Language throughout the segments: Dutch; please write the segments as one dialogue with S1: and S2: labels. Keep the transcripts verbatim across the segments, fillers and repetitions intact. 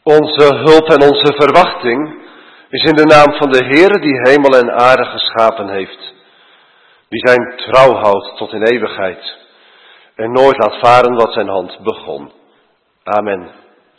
S1: Onze hulp en onze verwachting is in de naam van de Heere die hemel en aarde geschapen heeft. Die zijn trouw houdt tot in eeuwigheid en nooit laat varen wat zijn hand begon. Amen.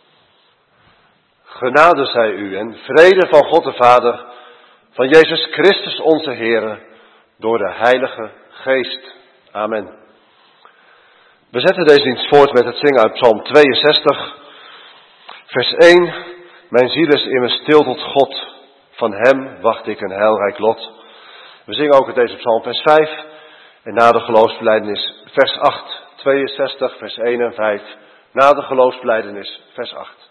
S1: Genade zij u en vrede van God de Vader, van Jezus Christus onze Heere, door de Heilige Geest. Amen. We zetten deze dienst voort met het zingen uit Psalm tweeënzestig, vers één. Mijn ziel is immers stil tot God, van hem wacht ik een heilrijk lot. We zingen ook uit deze psalm vers vijf en na de geloofsbelijdenis vers acht. tweeënzestig, vers één en vijf, na de geloofsbelijdenis vers acht.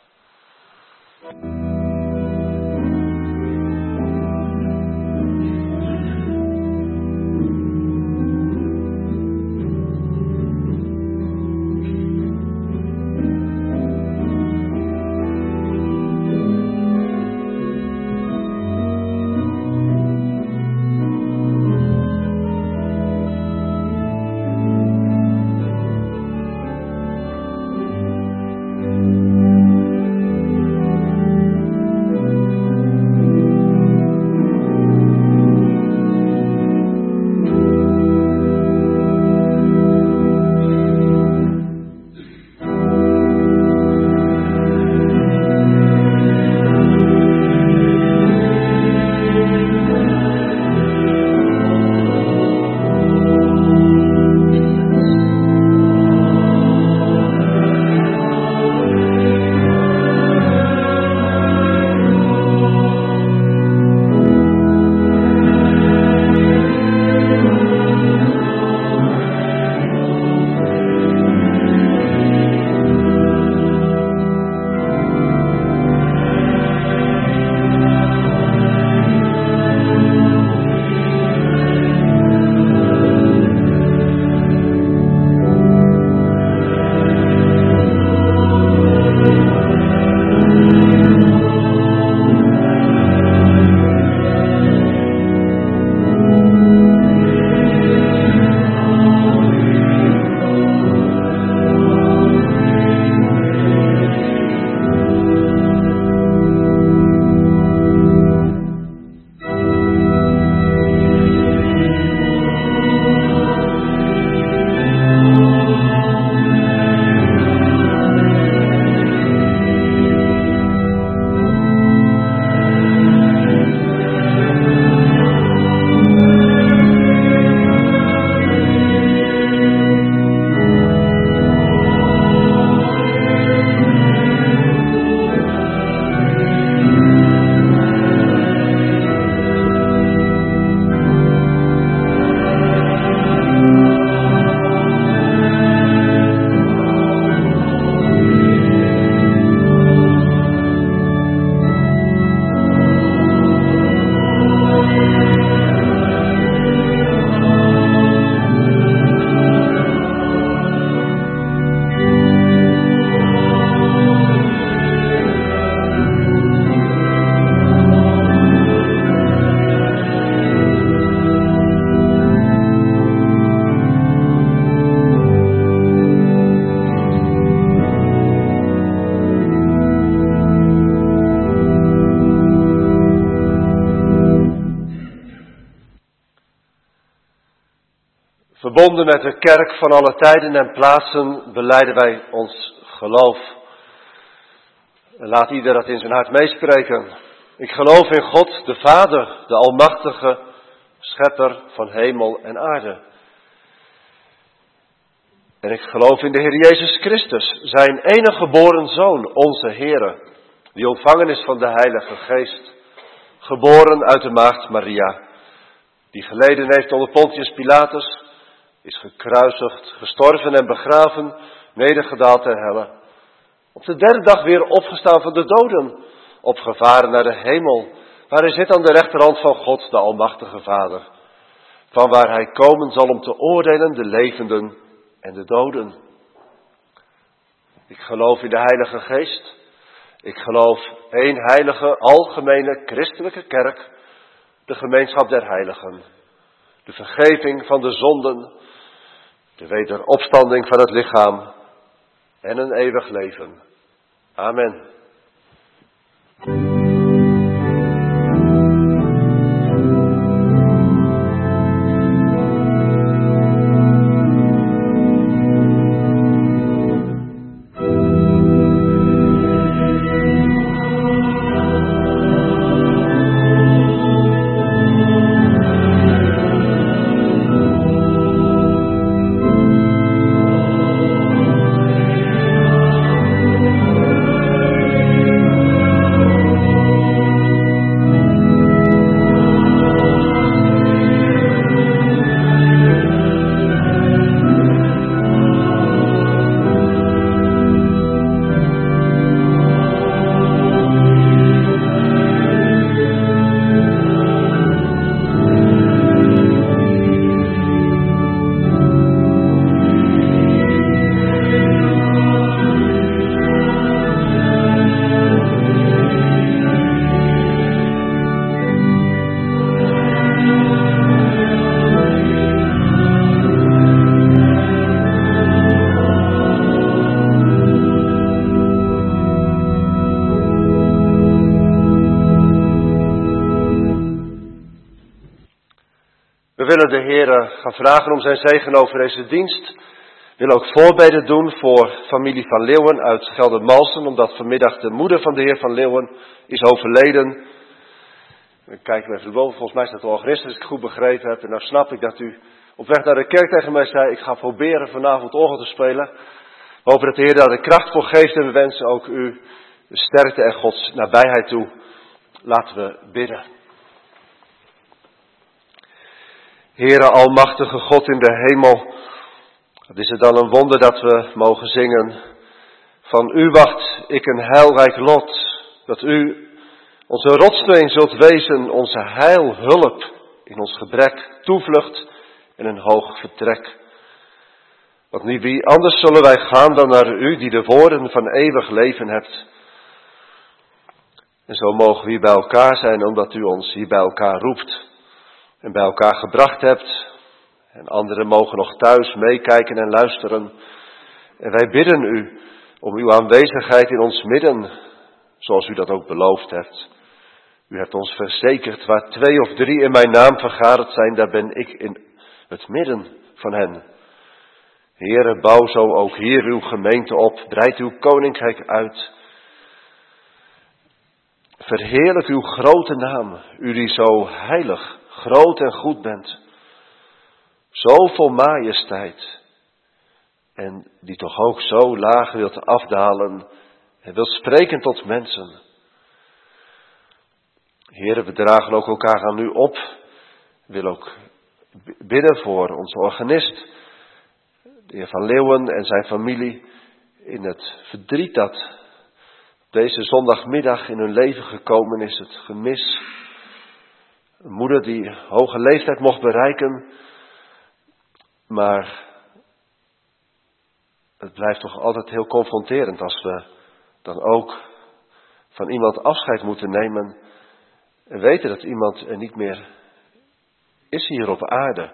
S1: Verbonden met de kerk van alle tijden en plaatsen belijden wij ons geloof. En laat ieder dat in zijn hart meespreken. Ik geloof in God, de Vader, de Almachtige, Schepper van hemel en aarde. En ik geloof in de Heer Jezus Christus, zijn enige geboren Zoon, onze Heere, die ontvangen is van de Heilige Geest, geboren uit de maagd Maria, die geleden heeft onder Pontius Pilatus, is gekruisigd, gestorven en begraven, nedergedaald ter helle. Op de derde dag weer opgestaan van de doden, opgevaren naar de hemel, waar hij zit aan de rechterhand van God, de Almachtige Vader, van waar hij komen zal om te oordelen de levenden en de doden. Ik geloof in de Heilige Geest. Ik geloof één heilige, algemene, christelijke kerk, de gemeenschap der heiligen, de vergeving van de zonden, de wederopstanding van het lichaam en een eeuwig leven. Amen. We willen de Heer gaan vragen om zijn zegen over deze dienst. We willen ook voorbeden doen voor familie Van Leeuwen uit Geldermalsen, omdat vanmiddag de moeder van de heer Van Leeuwen is overleden. We kijken even boven, volgens mij is dat organist, als ik het goed begrepen heb. En nou snap ik dat u op weg naar de kerk tegen mij zei, ik ga proberen vanavond orgel te spelen. We hopen dat de Heer daar de kracht voor geeft en we wensen ook u de sterkte en Gods nabijheid toe. Laten we bidden. Heere almachtige God in de hemel, wat is het dan een wonder dat we mogen zingen. Van u wacht ik een heilrijk lot, dat u onze rotssteen zult wezen, onze heil, hulp in ons gebrek, toevlucht en een hoog vertrek. Want niet wie anders zullen wij gaan dan naar u, die de woorden van eeuwig leven hebt. En zo mogen we hier bij elkaar zijn, omdat u ons hier bij elkaar roept en bij elkaar gebracht hebt. En anderen mogen nog thuis meekijken en luisteren. En wij bidden u om uw aanwezigheid in ons midden, zoals u dat ook beloofd hebt. U hebt ons verzekerd, waar twee of drie in mijn naam vergaderd zijn, daar ben ik in het midden van hen. Heere, bouw zo ook hier uw gemeente op, breid uw koninkrijk uit. Verheerlijk uw grote naam, u die zo heilig, groot en goed bent. Zo vol majesteit. En die toch ook zo laag wilt afdalen en wilt spreken tot mensen. Heere, we dragen ook elkaar aan u op. We willen ook bidden voor onze organist, de heer Van Leeuwen en zijn familie, in het verdriet dat deze zondagmiddag in hun leven gekomen is, het gemis. Een moeder die hoge leeftijd mocht bereiken, maar het blijft toch altijd heel confronterend als we dan ook van iemand afscheid moeten nemen en weten dat iemand er niet meer is hier op aarde.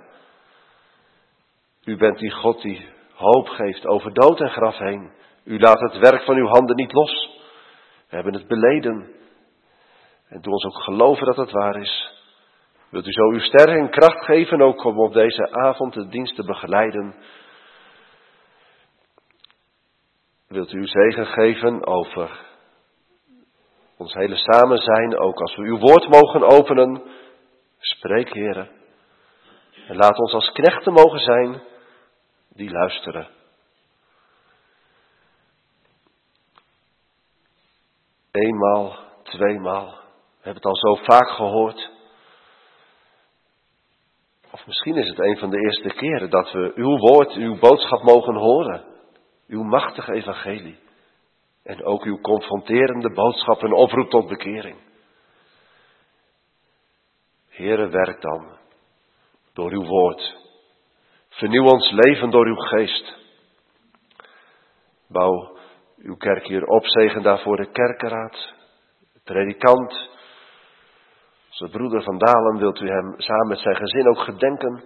S1: U bent die God die hoop geeft over dood en graf heen. U laat het werk van uw handen niet los. We hebben het beleden. En doe ons ook geloven dat het waar is. Wilt u zo uw sterren en kracht geven ook om op deze avond de dienst te begeleiden. Wilt u uw zegen geven over ons hele samen zijn, ook als we uw woord mogen openen. Spreek, Heere. En laat ons als knechten mogen zijn die luisteren. Eenmaal, tweemaal. We hebben het al zo vaak gehoord. Of misschien is het een van de eerste keren dat we uw woord, uw boodschap mogen horen. Uw machtige evangelie. En ook uw confronterende boodschap en oproep tot bekering. Heere, werk dan door uw woord. Vernieuw ons leven door uw geest. Bouw uw kerk hier op, zegen daarvoor de kerkenraad, de predikant. Onze broeder Van Dalen, wilt u hem samen met zijn gezin ook gedenken.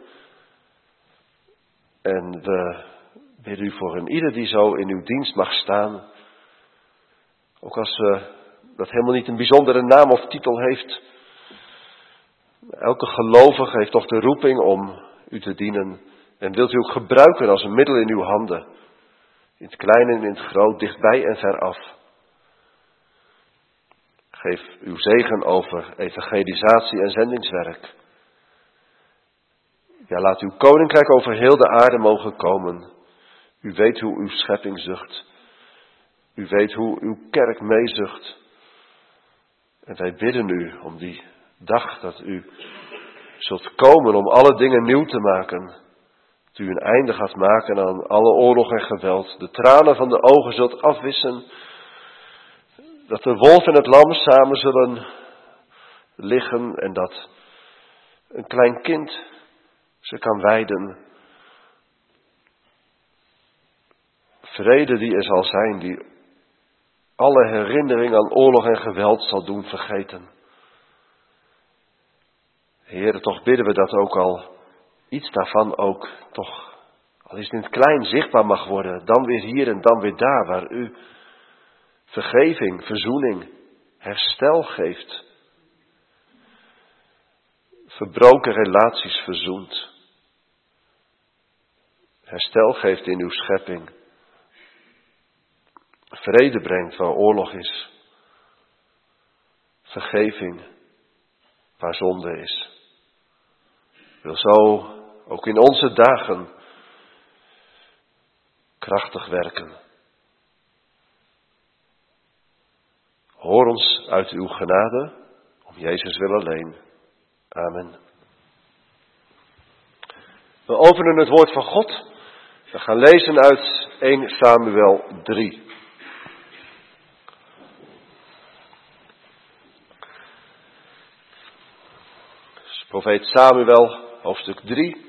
S1: En we bidden u voor een ieder die zo in uw dienst mag staan. Ook als we dat helemaal niet een bijzondere naam of titel heeft. Elke gelovige heeft toch de roeping om u te dienen. En wilt u ook gebruiken als een middel in uw handen. In het klein en in het groot, dichtbij en veraf. Geef uw zegen over evangelisatie en zendingswerk. Ja, laat uw koninkrijk over heel de aarde mogen komen. U weet hoe uw schepping zucht. U weet hoe uw kerk meezucht. En wij bidden u om die dag dat u zult komen om alle dingen nieuw te maken. Dat u een einde gaat maken aan alle oorlog en geweld. De tranen van de ogen zult afwissen. Dat de wolf en het lam samen zullen liggen en dat een klein kind ze kan weiden. Vrede die er zal zijn, die alle herinnering aan oorlog en geweld zal doen vergeten. Heere, toch bidden we dat ook al iets daarvan ook toch, al is het in het klein, zichtbaar mag worden. Dan weer hier en dan weer daar, waar u vergeving, verzoening, herstel geeft. Verbroken relaties verzoent. Herstel geeft in uw schepping. Vrede brengt waar oorlog is. Vergeving waar zonde is. Wil zo ook in onze dagen krachtig werken. Hoor ons uit uw genade, om Jezus wil alleen. Amen. We openen het woord van God. We gaan lezen uit eerste Samuel drie. Dus profeet Samuel, hoofdstuk drie.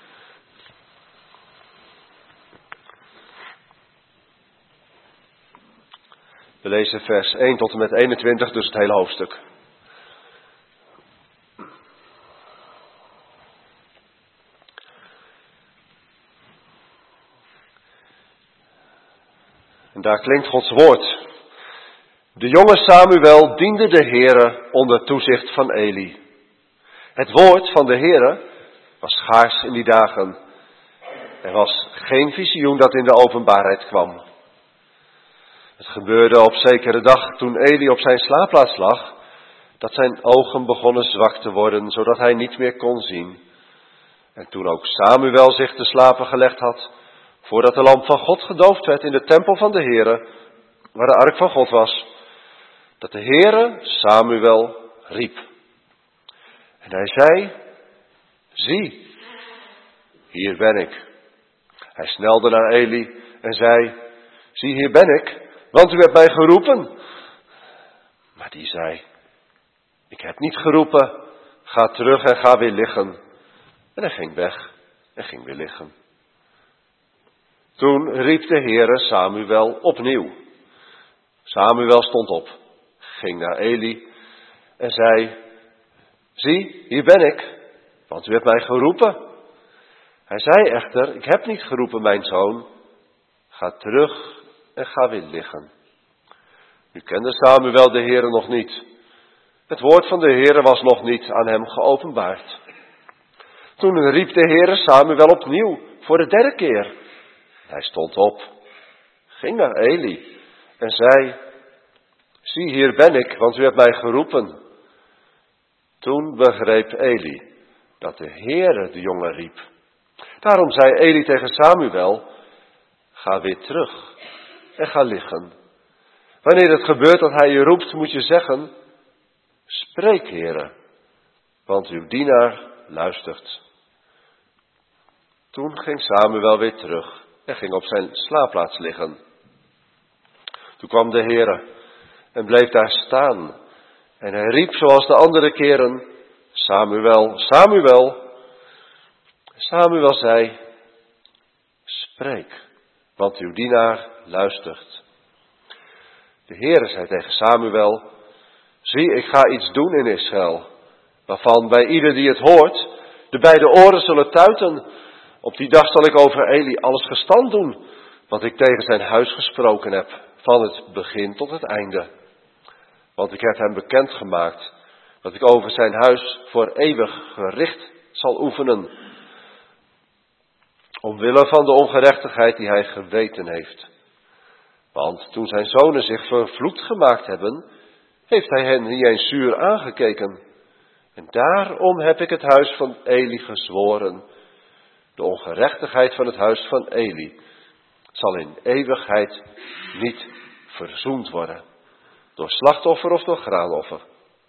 S1: We lezen vers één tot en met eenentwintig, dus het hele hoofdstuk. En daar klinkt Gods woord. De jonge Samuel diende de Heere onder toezicht van Eli. Het woord van de Heere was schaars in die dagen. Er was geen visioen dat in de openbaarheid kwam. Het gebeurde op zekere dag toen Eli op zijn slaapplaats lag, dat zijn ogen begonnen zwak te worden, zodat hij niet meer kon zien. En toen ook Samuel zich te slapen gelegd had, voordat de lamp van God gedoofd werd in de tempel van de Heere, waar de ark van God was, dat de Heere Samuel riep. En hij zei, zie, hier ben ik. Hij snelde naar Eli en zei, zie, hier ben ik, want u hebt mij geroepen. Maar die zei, ik heb niet geroepen, ga terug en ga weer liggen. En hij ging weg en ging weer liggen. Toen riep de Heere Samuel opnieuw. Samuel stond op, ging naar Eli en zei, zie, hier ben ik, want u hebt mij geroepen. Hij zei echter, ik heb niet geroepen, mijn zoon, ga terug en ga weer liggen. Nu kende Samuel de Heere nog niet. Het woord van de Heere was nog niet aan hem geopenbaard. Toen riep de Heere Samuel opnieuw, voor de derde keer. Hij stond op, ging naar Eli en zei, zie, hier ben ik, want u hebt mij geroepen. Toen begreep Eli dat de Heere de jongen riep. Daarom zei Eli tegen Samuel, ga weer terug en ga liggen. Wanneer het gebeurt dat hij je roept, moet je zeggen, spreek, Heere, want uw dienaar luistert. Toen ging Samuel weer terug en ging op zijn slaapplaats liggen. Toen kwam de Heere en bleef daar staan. En hij riep zoals de andere keren, Samuel, Samuel. Samuel zei, spreek, want uw dienaar luistert. De Heere zei tegen Samuel, zie, ik ga iets doen in Israël, waarvan bij ieder die het hoort, de beide oren zullen tuiten. Op die dag zal ik over Eli alles gestand doen, wat ik tegen zijn huis gesproken heb, van het begin tot het einde. Want ik heb hem bekendgemaakt dat ik over zijn huis voor eeuwig gericht zal oefenen. Omwille van de ongerechtigheid die hij geweten heeft. Want toen zijn zonen zich vervloekt gemaakt hebben, heeft hij hen niet eens zuur aangekeken. En daarom heb ik het huis van Eli gezworen. De ongerechtigheid van het huis van Eli zal in eeuwigheid niet verzoend worden. Door slachtoffer of door graanoffer.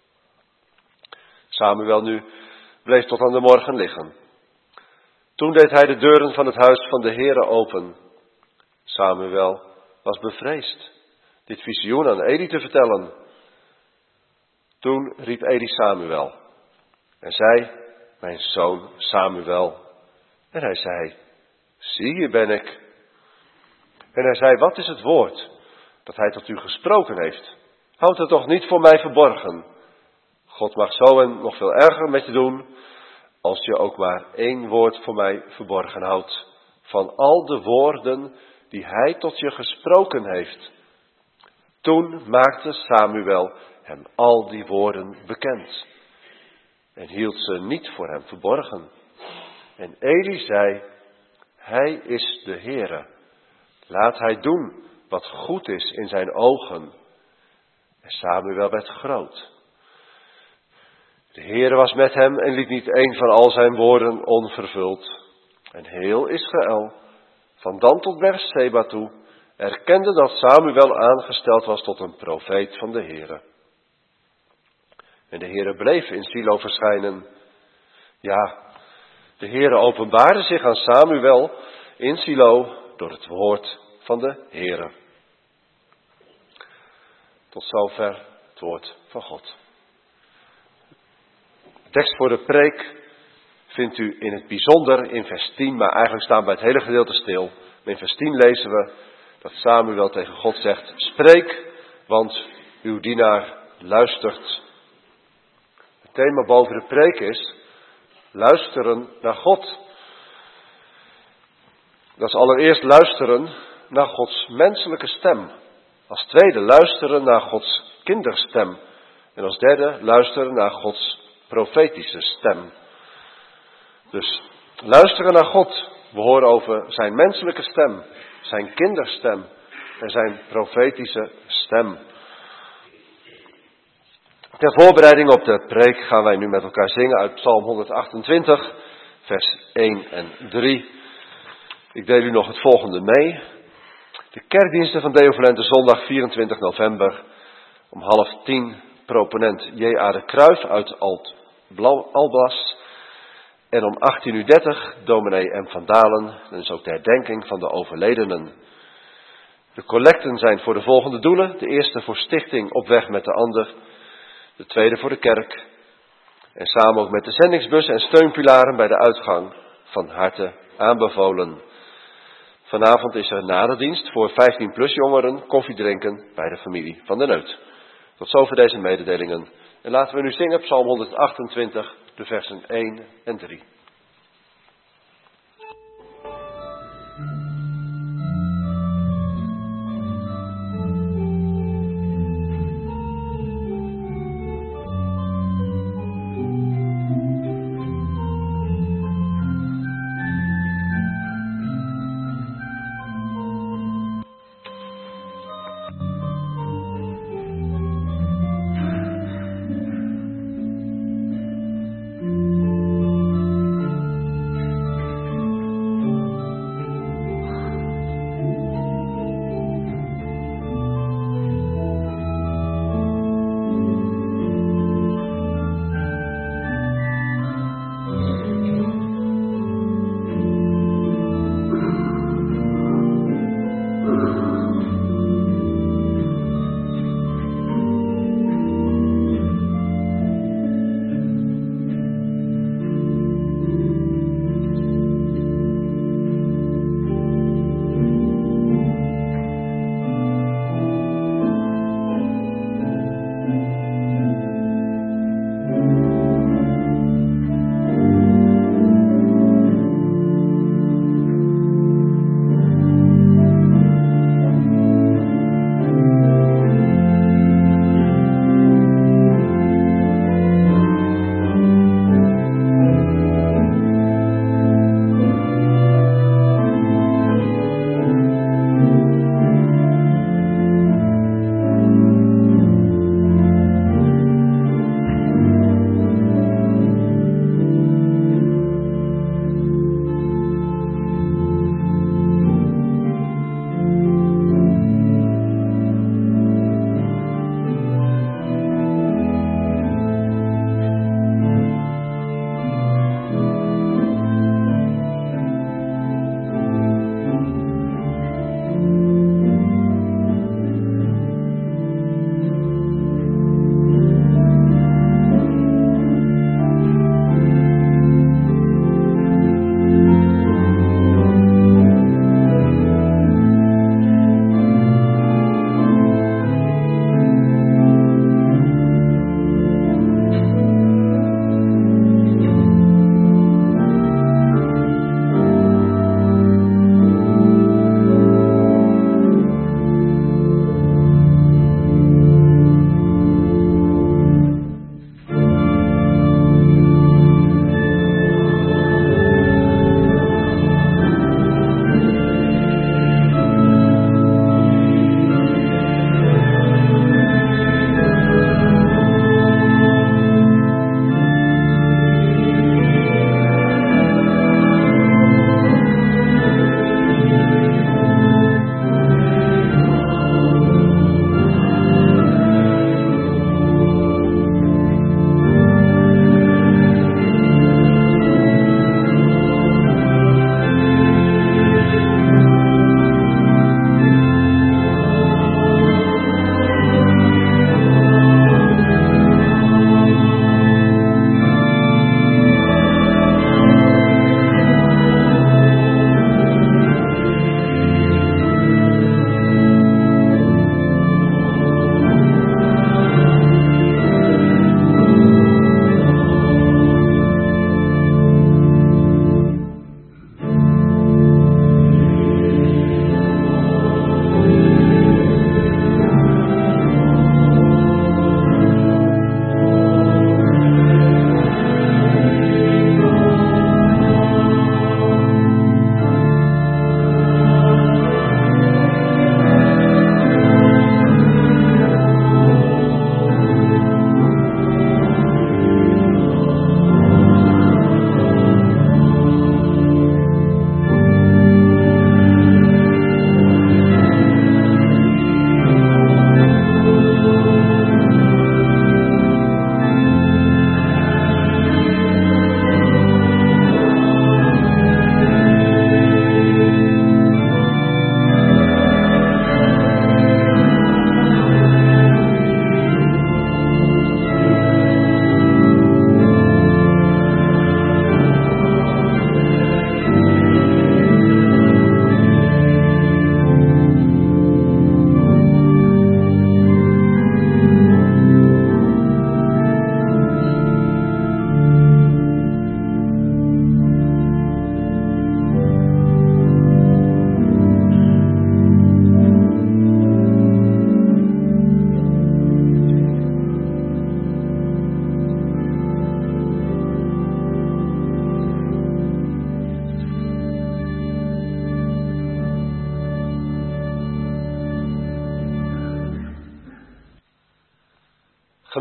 S1: Samuel nu bleef tot aan de morgen liggen. Toen deed hij de deuren van het huis van de Heere open. Samuel was bevreesd dit visioen aan Eli te vertellen. Toen riep Eli Samuel en zei, mijn zoon Samuel. En hij zei, zie hier ben ik. En hij zei, wat is het woord dat hij tot u gesproken heeft? Houd het toch niet voor mij verborgen. God mag zo en nog veel erger met je doen, als je ook maar één woord voor mij verborgen houdt. Van al de woorden die hij tot je gesproken heeft. Toen maakte Samuel hem al die woorden bekend. En hield ze niet voor hem verborgen. En Eli zei, hij is de Heere. Laat hij doen wat goed is in zijn ogen. En Samuel werd groot. De Heere was met hem en liet niet één van al zijn woorden onvervuld. En heel Israël, van Dan tot Berseba toe, erkende dat Samuel aangesteld was tot een profeet van de Heere. En de Heere bleef in Silo verschijnen. Ja, de Heere openbaarde zich aan Samuel in Silo door het woord van de Heere. Tot zover het woord van God. De tekst voor de preek vindt u in het bijzonder in vers tien, maar eigenlijk staan bij het hele gedeelte stil. In vers tien lezen we dat Samuel tegen God zegt, spreek, want uw dienaar luistert. Het thema boven de preek is, luisteren naar God. Dat is allereerst luisteren naar Gods menselijke stem. Als tweede luisteren naar Gods kinderstem. En als derde luisteren naar Gods profetische stem. Dus luisteren naar God. We horen over zijn menselijke stem, zijn kinderstem en zijn profetische stem. Ter voorbereiding op de preek gaan wij nu met elkaar zingen uit Psalm honderdachtentwintig, vers één en drie. Ik deel u nog het volgende mee. De kerkdiensten van Deo Volente zondag vierentwintig november om half tien proponent J A de Kruijf uit Alt Alblas. En om achttien uur dertig dominee M. van Dalen, dat is ook de herdenking van de overledenen. De collecten zijn voor de volgende doelen. De eerste voor stichting Op weg met de ander. De tweede voor de kerk. En samen ook met de zendingsbus en steunpilaren bij de uitgang van harte aanbevolen. Vanavond is er na de dienst voor vijftien plus jongeren koffie drinken bij de familie van de Neut. Tot zover deze mededelingen. En laten we nu zingen Psalm honderdachtentwintig, de versen één en drie.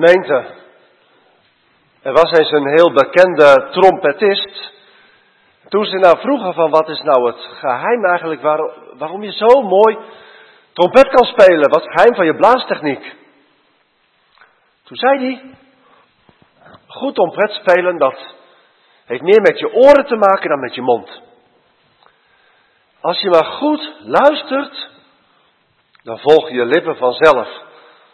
S1: Gemeente, er was eens een heel bekende trompetist. Toen ze nou vroegen van wat is nou het geheim eigenlijk, waar, waarom je zo mooi trompet kan spelen, wat is het geheim van je blaastechniek? Toen zei hij, goed trompet spelen, dat heeft meer met je oren te maken dan met je mond. Als je maar goed luistert, dan volgen je lippen vanzelf.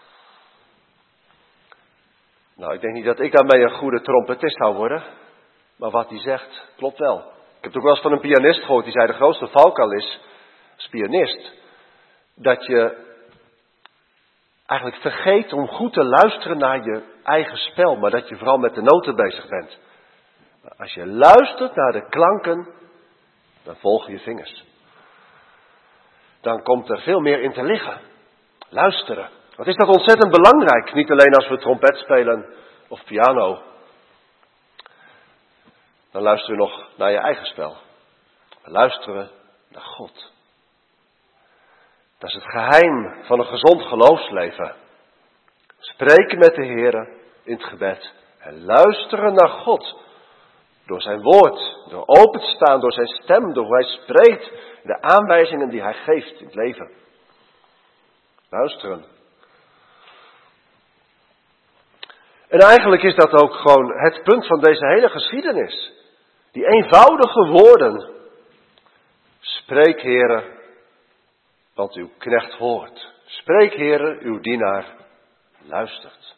S1: Nou, ik denk niet dat ik daarmee een goede trompetist zou worden. Maar wat hij zegt, klopt wel. Ik heb het ook wel eens van een pianist gehoord. Die zei de grootste valkuil is, als pianist, dat je eigenlijk vergeet om goed te luisteren naar je eigen spel. Maar dat je vooral met de noten bezig bent. Maar als je luistert naar de klanken, dan volgen je vingers. Dan komt er veel meer in te liggen. Luisteren. Wat is dat ontzettend belangrijk. Niet alleen als we trompet spelen of piano. Dan luisteren we nog naar je eigen spel. Dan luisteren we naar God. Dat is het geheim van een gezond geloofsleven. Spreken met de Heer in het gebed. En luisteren naar God. Door zijn woord. Door open te staan. Door zijn stem. Door hoe hij spreekt. De aanwijzingen die hij geeft in het leven. Luisteren. En eigenlijk is dat ook gewoon het punt van deze hele geschiedenis. Die eenvoudige woorden. Spreek, Heere, want uw knecht hoort. Spreek, Heere, uw dienaar luistert.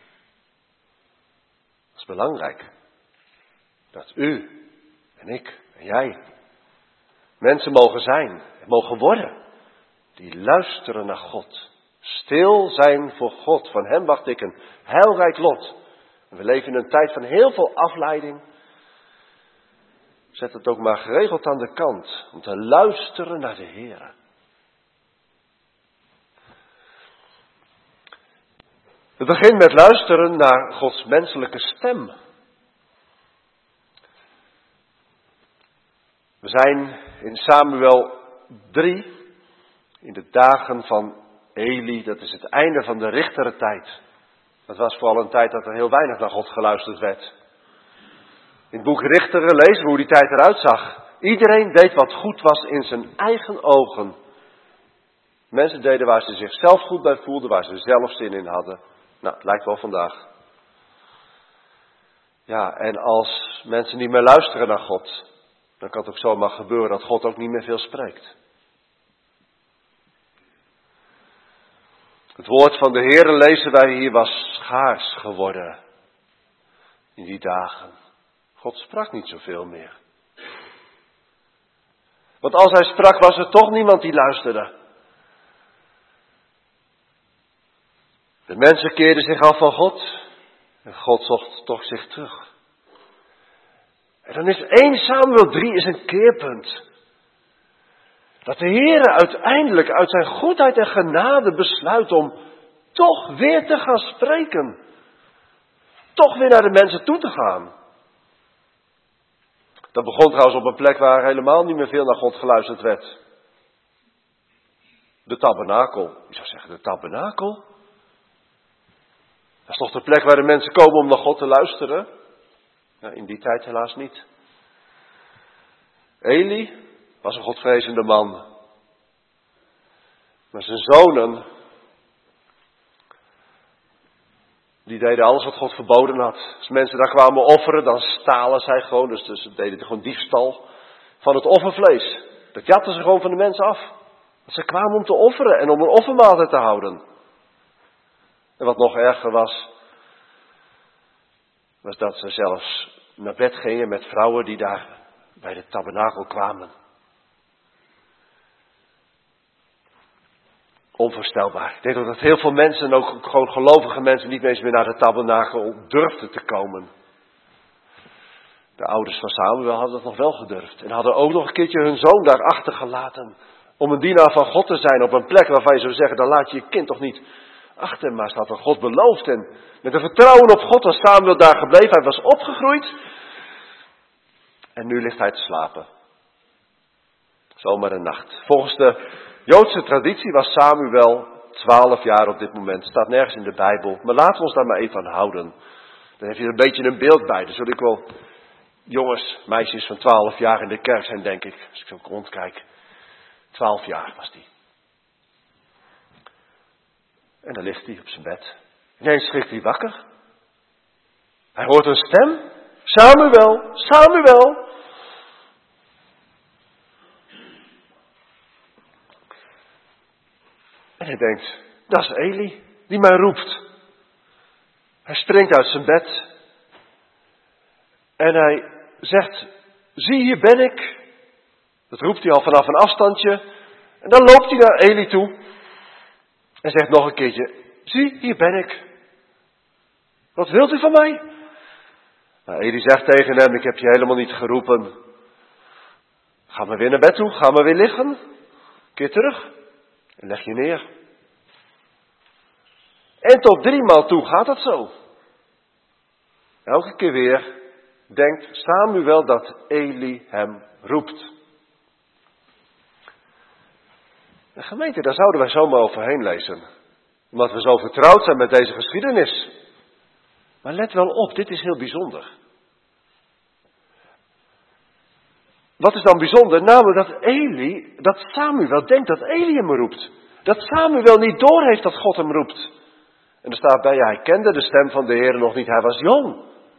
S1: Dat is belangrijk. Dat u en ik en jij mensen mogen zijn en mogen worden. Die luisteren naar God. Stil zijn voor God. Van hem wacht ik een heilrijk lot. En we leven in een tijd van heel veel afleiding. Zet het ook maar geregeld aan de kant. Om te luisteren naar de Heer. Het begint met luisteren naar Gods menselijke stem. We zijn in Samuel drie. In de dagen van Eli, dat is het einde van de richterentijd. Dat was vooral een tijd dat er heel weinig naar God geluisterd werd. In het boek Richteren lezen we hoe die tijd eruit zag. Iedereen deed wat goed was in zijn eigen ogen. Mensen deden waar ze zichzelf goed bij voelden, waar ze zelf zin in hadden. Nou, het lijkt wel vandaag. Ja, en als mensen niet meer luisteren naar God, dan kan het ook zomaar gebeuren dat God ook niet meer veel spreekt. Het woord van de Heere lezen wij hier was schaars geworden in die dagen. God sprak niet zoveel meer. Want als hij sprak was er toch niemand die luisterde. De mensen keerden zich af van God en God zocht toch zich terug. En dan is één Samuel drie is een keerpunt. Dat de Heere uiteindelijk uit zijn goedheid en genade besluit om toch weer te gaan spreken. Toch weer naar de mensen toe te gaan. Dat begon trouwens op een plek waar helemaal niet meer veel naar God geluisterd werd. De tabernakel. Je zou zeggen, de tabernakel? Dat is toch de plek waar de mensen komen om naar God te luisteren? Nou, in die tijd helaas niet. Eli was een godvrezende man. Maar zijn zonen, die deden alles wat God verboden had. Als mensen daar kwamen offeren, dan stalen zij gewoon. Dus, dus ze deden gewoon diefstal van het offervlees. Dat jatten ze gewoon van de mensen af. Want ze kwamen om te offeren en om een offermaaltijd te houden. En wat nog erger was, was dat ze zelfs naar bed gingen met vrouwen die daar bij de tabernakel kwamen. Onvoorstelbaar. Ik denk dat heel veel mensen, ook gewoon gelovige mensen, niet eens meer naar de tabernakel durfden te komen. De ouders van Samuel hadden dat nog wel gedurfd. En hadden ook nog een keertje hun zoon daar achtergelaten. Om een dienaar van God te zijn op een plek waarvan je zou zeggen, dan laat je je kind toch niet achter. Maar ze hadden God beloofd. En met een vertrouwen op God was Samuel daar gebleven. Hij was opgegroeid. En nu ligt hij te slapen. Zomaar een nacht. Volgens de Joodse traditie was Samuel twaalf jaar op dit moment. Het staat nergens in de Bijbel. Maar laten we ons daar maar even aan houden. Dan heb je er een beetje een beeld bij. Dan zul ik wel jongens, meisjes van twaalf jaar in de kerk zijn, denk ik. Als ik zo rondkijk. twaalf jaar was die. En dan ligt hij op zijn bed. Ineens schrikt hij wakker. Hij hoort een stem. Samuel, Samuel. En hij denkt, dat is Eli, die mij roept. Hij springt uit zijn bed. En hij zegt, zie hier ben ik. Dat roept hij al vanaf een afstandje. En dan loopt hij naar Eli toe. En zegt nog een keertje, zie hier ben ik. Wat wilt u van mij? Nou, Eli zegt tegen hem, ik heb je helemaal niet geroepen. Ga maar weer naar bed toe, ga maar weer liggen. Keer terug. En leg je neer. En tot drie maal toe gaat het zo. Elke keer weer denkt Samuel dat Eli hem roept. De gemeente, daar zouden wij zomaar overheen lezen. Omdat we zo vertrouwd zijn met deze geschiedenis. Maar let wel op, dit is heel bijzonder. Wat is dan bijzonder? Namelijk dat Eli, dat Samuel denkt dat Eli hem roept. Dat Samuel niet doorheeft dat God hem roept. En er staat bij, ja, hij kende de stem van de Heer nog niet, hij was jong.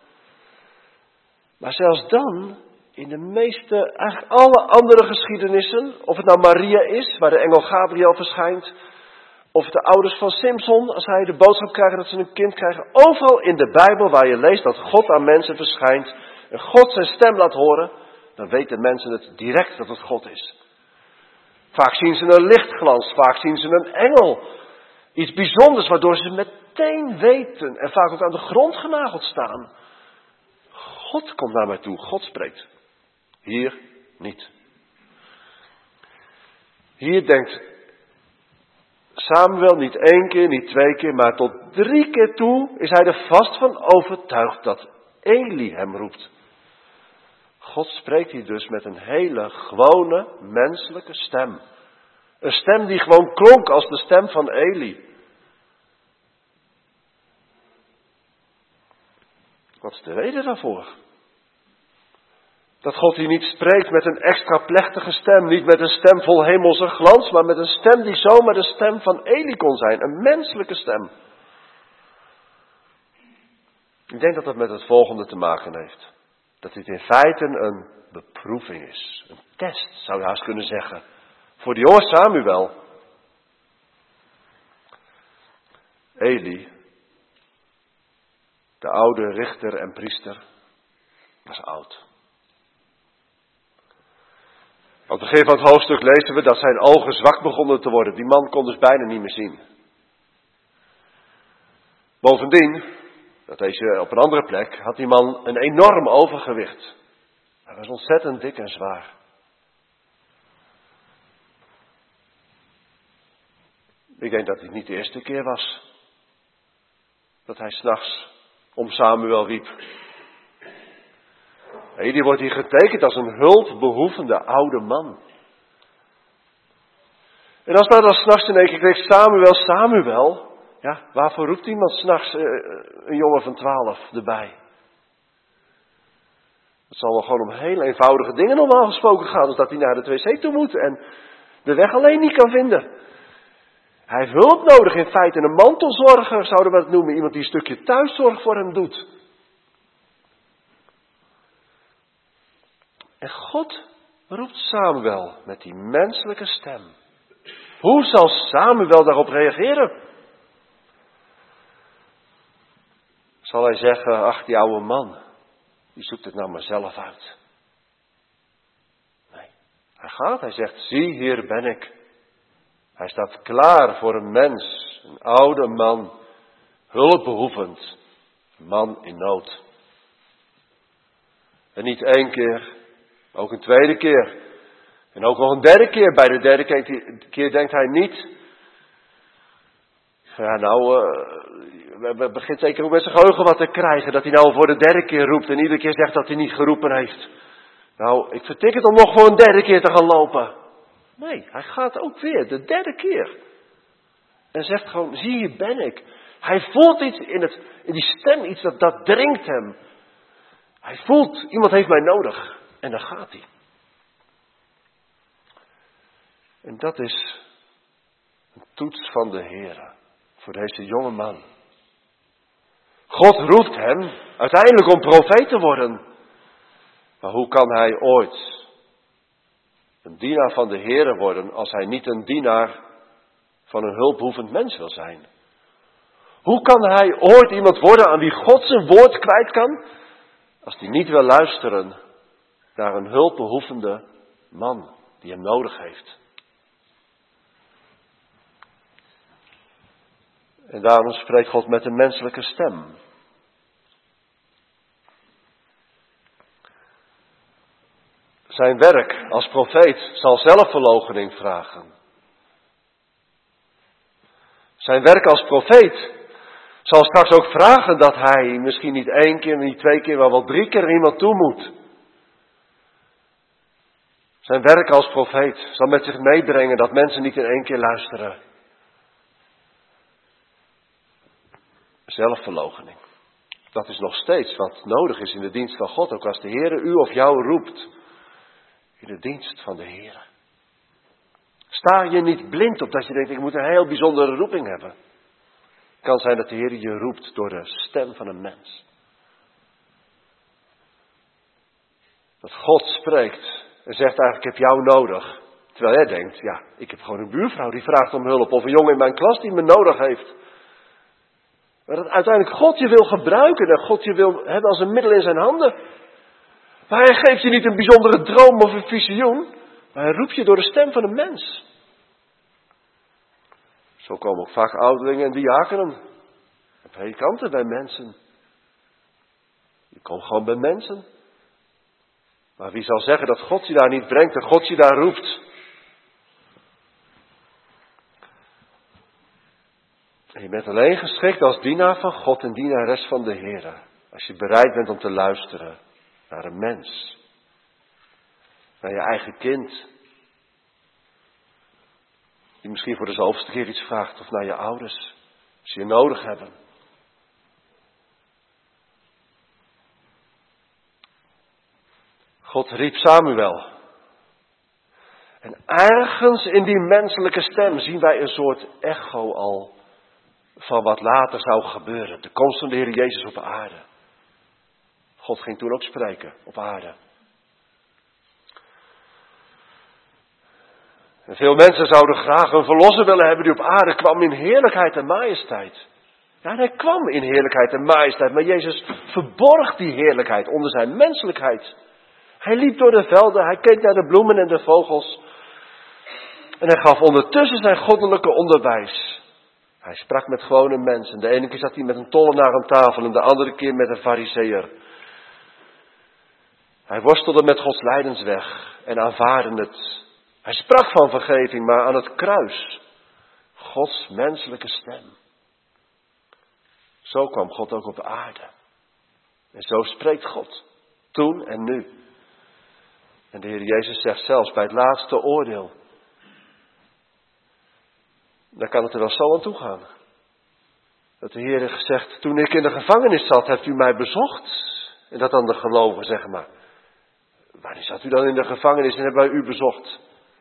S1: Maar zelfs dan, in de meeste, eigenlijk alle andere geschiedenissen, of het nou Maria is, waar de engel Gabriel verschijnt, of de ouders van Simson, als hij de boodschap krijgt dat ze een kind krijgen. Overal in de Bijbel waar je leest dat God aan mensen verschijnt en God zijn stem laat horen, dan weten mensen het direct dat het God is. Vaak zien ze een lichtglans, vaak zien ze een engel. Iets bijzonders waardoor ze meteen weten en vaak ook aan de grond genageld staan. God komt naar mij toe, God spreekt. Hier niet. Hier denkt Samuel niet één keer, niet twee keer, maar tot drie keer toe is hij er vast van overtuigd dat Eli hem roept. God spreekt hier dus met een hele gewone menselijke stem. Een stem die gewoon klonk als de stem van Eli. Wat is de reden daarvoor? Dat God hier niet spreekt met een extra plechtige stem, niet met een stem vol hemelse glans, maar met een stem die zomaar de stem van Eli kon zijn, een menselijke stem. Ik denk dat dat met het volgende te maken heeft. Dat dit in feite een beproeving is, een test zou je haast kunnen zeggen, voor de jonge Samuel. Eli, de oude richter en priester, was oud. Aan het begin van het hoofdstuk lezen we dat zijn ogen zwak begonnen te worden. Die man kon dus bijna niet meer zien. Bovendien, dat lees je op een andere plek, had die man een enorm overgewicht. Hij was ontzettend dik en zwaar. Ik denk dat het niet de eerste keer was dat hij 's nachts om Samuel riep. Eli wordt hier getekend als een hulpbehoevende oude man. En als daar dan 's nachts in één keer kreeg Samuel, Samuel, ja, waarvoor roept iemand 's nachts uh, een jongen van twaalf erbij? Het zal wel gewoon om heel eenvoudige dingen normaal gesproken gaan, dus dat hij naar de wc toe moet en de weg alleen niet kan vinden. Hij heeft hulp nodig, in feite een mantelzorger zouden we het noemen, iemand die een stukje thuiszorg voor hem doet. En God roept Samuel met die menselijke stem. Hoe zal Samuel daarop reageren? Zal hij zeggen, ach die oude man, die zoekt het nou maar zelf uit. Nee, hij gaat, hij zegt, zie hier ben ik. Hij staat klaar voor een mens, een oude man, hulpbehoevend, een man in nood. En niet één keer, ook een tweede keer. En ook nog een derde keer. Bij de derde keer denkt hij niet. Ja, nou, uh, we begint zeker ook met zijn geheugen wat te krijgen. Dat hij nou voor de derde keer roept en iedere keer zegt dat hij niet geroepen heeft. Nou, ik vertik het om nog voor een derde keer te gaan lopen. Nee, hij gaat ook weer, de derde keer. En zegt gewoon, zie hier ben ik. Hij voelt iets in, het, in die stem, iets dat, dat dringt hem. Hij voelt, iemand heeft mij nodig. En dan gaat hij. En dat is een toets van de Heere voor deze jonge man. God roept hem uiteindelijk om profeet te worden. Maar hoe kan hij ooit een dienaar van de Heere worden als hij niet een dienaar van een hulpbehoevend mens wil zijn? Hoe kan hij ooit iemand worden aan wie God zijn woord kwijt kan, als hij niet wil luisteren naar een hulpbehoevende man die hem nodig heeft? En daarom spreekt God met een menselijke stem. Zijn werk als profeet zal zelfverloochening vragen. Zijn werk als profeet zal straks ook vragen dat hij misschien niet één keer, niet twee keer, maar wel drie keer iemand toe moet. Zijn werk als profeet zal met zich meebrengen dat mensen niet in één keer luisteren. Zelfverloochening. Dat is nog steeds wat nodig is in de dienst van God, ook als de Heere u of jou roept. In de dienst van de Heere. Sta je niet blind op dat je denkt, ik moet een heel bijzondere roeping hebben. Het kan zijn dat de Heer je roept door de stem van een mens. Dat God spreekt en zegt eigenlijk, ik heb jou nodig. Terwijl jij denkt, ja, ik heb gewoon een buurvrouw die vraagt om hulp. Of een jongen in mijn klas die me nodig heeft. Maar dat uiteindelijk God je wil gebruiken en God je wil hebben als een middel in zijn handen. Maar hij geeft je niet een bijzondere droom of een visioen. Maar hij roept je door de stem van een mens. Zo komen ook vaak ouderlingen en diakenen. Op predikanten bij mensen. Je komt gewoon bij mensen. Maar wie zal zeggen dat God je daar niet brengt en God je daar roept? En je bent alleen geschikt als dienaar van God en dienares van de Heere. Als je bereid bent om te luisteren naar een mens. Naar je eigen kind. Die misschien voor de zoveelste keer iets vraagt. Of naar je ouders. Als ze je nodig hebben. God riep Samuel. En ergens in die menselijke stem zien wij een soort echo al van wat later zou gebeuren. De komst van de Heer Jezus op aarde. God ging toen ook spreken op aarde. En veel mensen zouden graag een verlosser willen hebben die op aarde kwam in heerlijkheid en majesteit. Ja, en hij kwam in heerlijkheid en majesteit, maar Jezus verborg die heerlijkheid onder zijn menselijkheid. Hij liep door de velden, hij keek naar de bloemen en de vogels. En hij gaf ondertussen zijn goddelijke onderwijs. Hij sprak met gewone mensen. De ene keer zat hij met een tollenaar aan tafel en de andere keer met een farizeeër. Hij worstelde met Gods lijdensweg en aanvaardde het. Hij sprak van vergeving, maar aan het kruis. Gods menselijke stem. Zo kwam God ook op de aarde. En zo spreekt God. Toen en nu. En de Heer Jezus zegt zelfs bij het laatste oordeel. Dan kan het er wel zo aan toe gaan. Dat de Heer heeft gezegd, toen ik in de gevangenis zat, hebt u mij bezocht. En dat dan de gelovigen zeggen, maar wanneer zat u dan in de gevangenis en hebben wij u bezocht?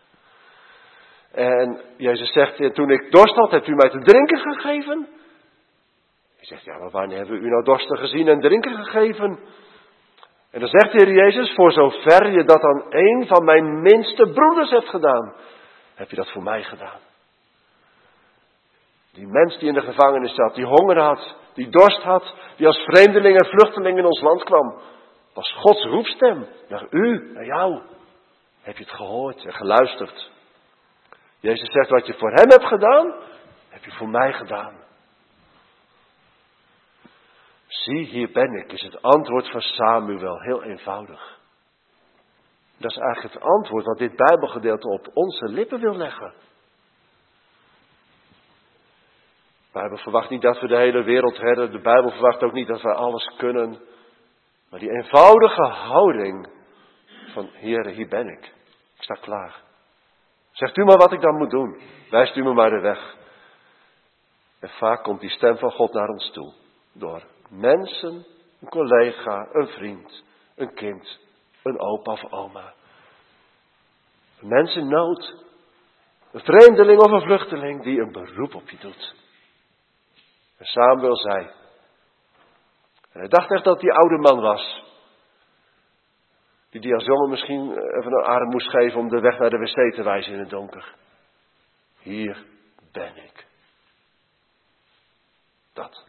S1: En Jezus zegt, toen ik dorst had, hebt u mij te drinken gegeven? Hij zegt, ja, maar wanneer hebben we u nou dorsten gezien en drinken gegeven? En dan zegt de Heer Jezus, voor zover je dat aan een van mijn minste broeders hebt gedaan, heb je dat voor mij gedaan. Die mens die in de gevangenis zat, die honger had, die dorst had, die als vreemdeling en vluchteling in ons land kwam, was Gods roepstem naar u, naar jou. Heb je het gehoord en geluisterd? Jezus zegt, wat je voor hem hebt gedaan, heb je voor mij gedaan. Zie, hier ben ik, is het antwoord van Samuel heel eenvoudig. Dat is eigenlijk het antwoord wat dit Bijbelgedeelte op onze lippen wil leggen. De Bijbel verwacht niet dat we de hele wereld redden. De Bijbel verwacht ook niet dat we alles kunnen. Maar die eenvoudige houding van, Heere, hier ben ik. Ik sta klaar. Zegt u maar wat ik dan moet doen. Wijst u me maar de weg. En vaak komt die stem van God naar ons toe. Door mensen, een collega, een vriend, een kind, een opa of oma. Een mens in nood. Een vreemdeling of een vluchteling die een beroep op je doet. En Samuel zei. En hij dacht echt dat die oude man was. Die die als jongen misschien even een arm moest geven om de weg naar de wc te wijzen in het donker. Hier ben ik. Dat.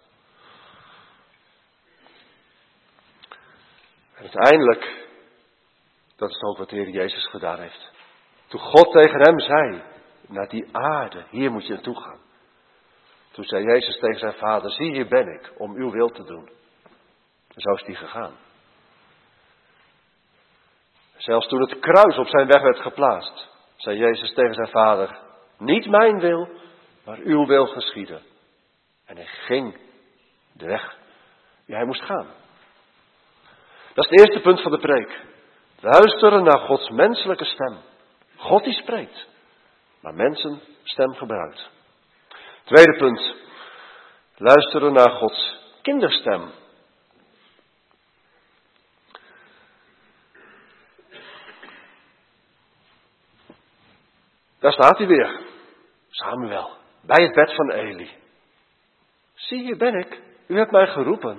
S1: En uiteindelijk, dat is ook wat de Heer Jezus gedaan heeft. Toen God tegen hem zei, naar die aarde, hier moet je naartoe gaan. Toen zei Jezus tegen zijn vader, zie hier ben ik, om uw wil te doen. En zo is hij gegaan. Zelfs toen het kruis op zijn weg werd geplaatst, zei Jezus tegen zijn vader, niet mijn wil, maar uw wil geschieden. En hij ging de weg die hij moest gaan. Dat is het eerste punt van de preek. Luisteren naar Gods menselijke stem. God die spreekt, maar mensen stem gebruikt. Tweede punt. Luisteren naar Gods kinderstem. Daar staat hij weer. Samuel, bij het bed van Eli. Zie, hier ben ik. U hebt mij geroepen.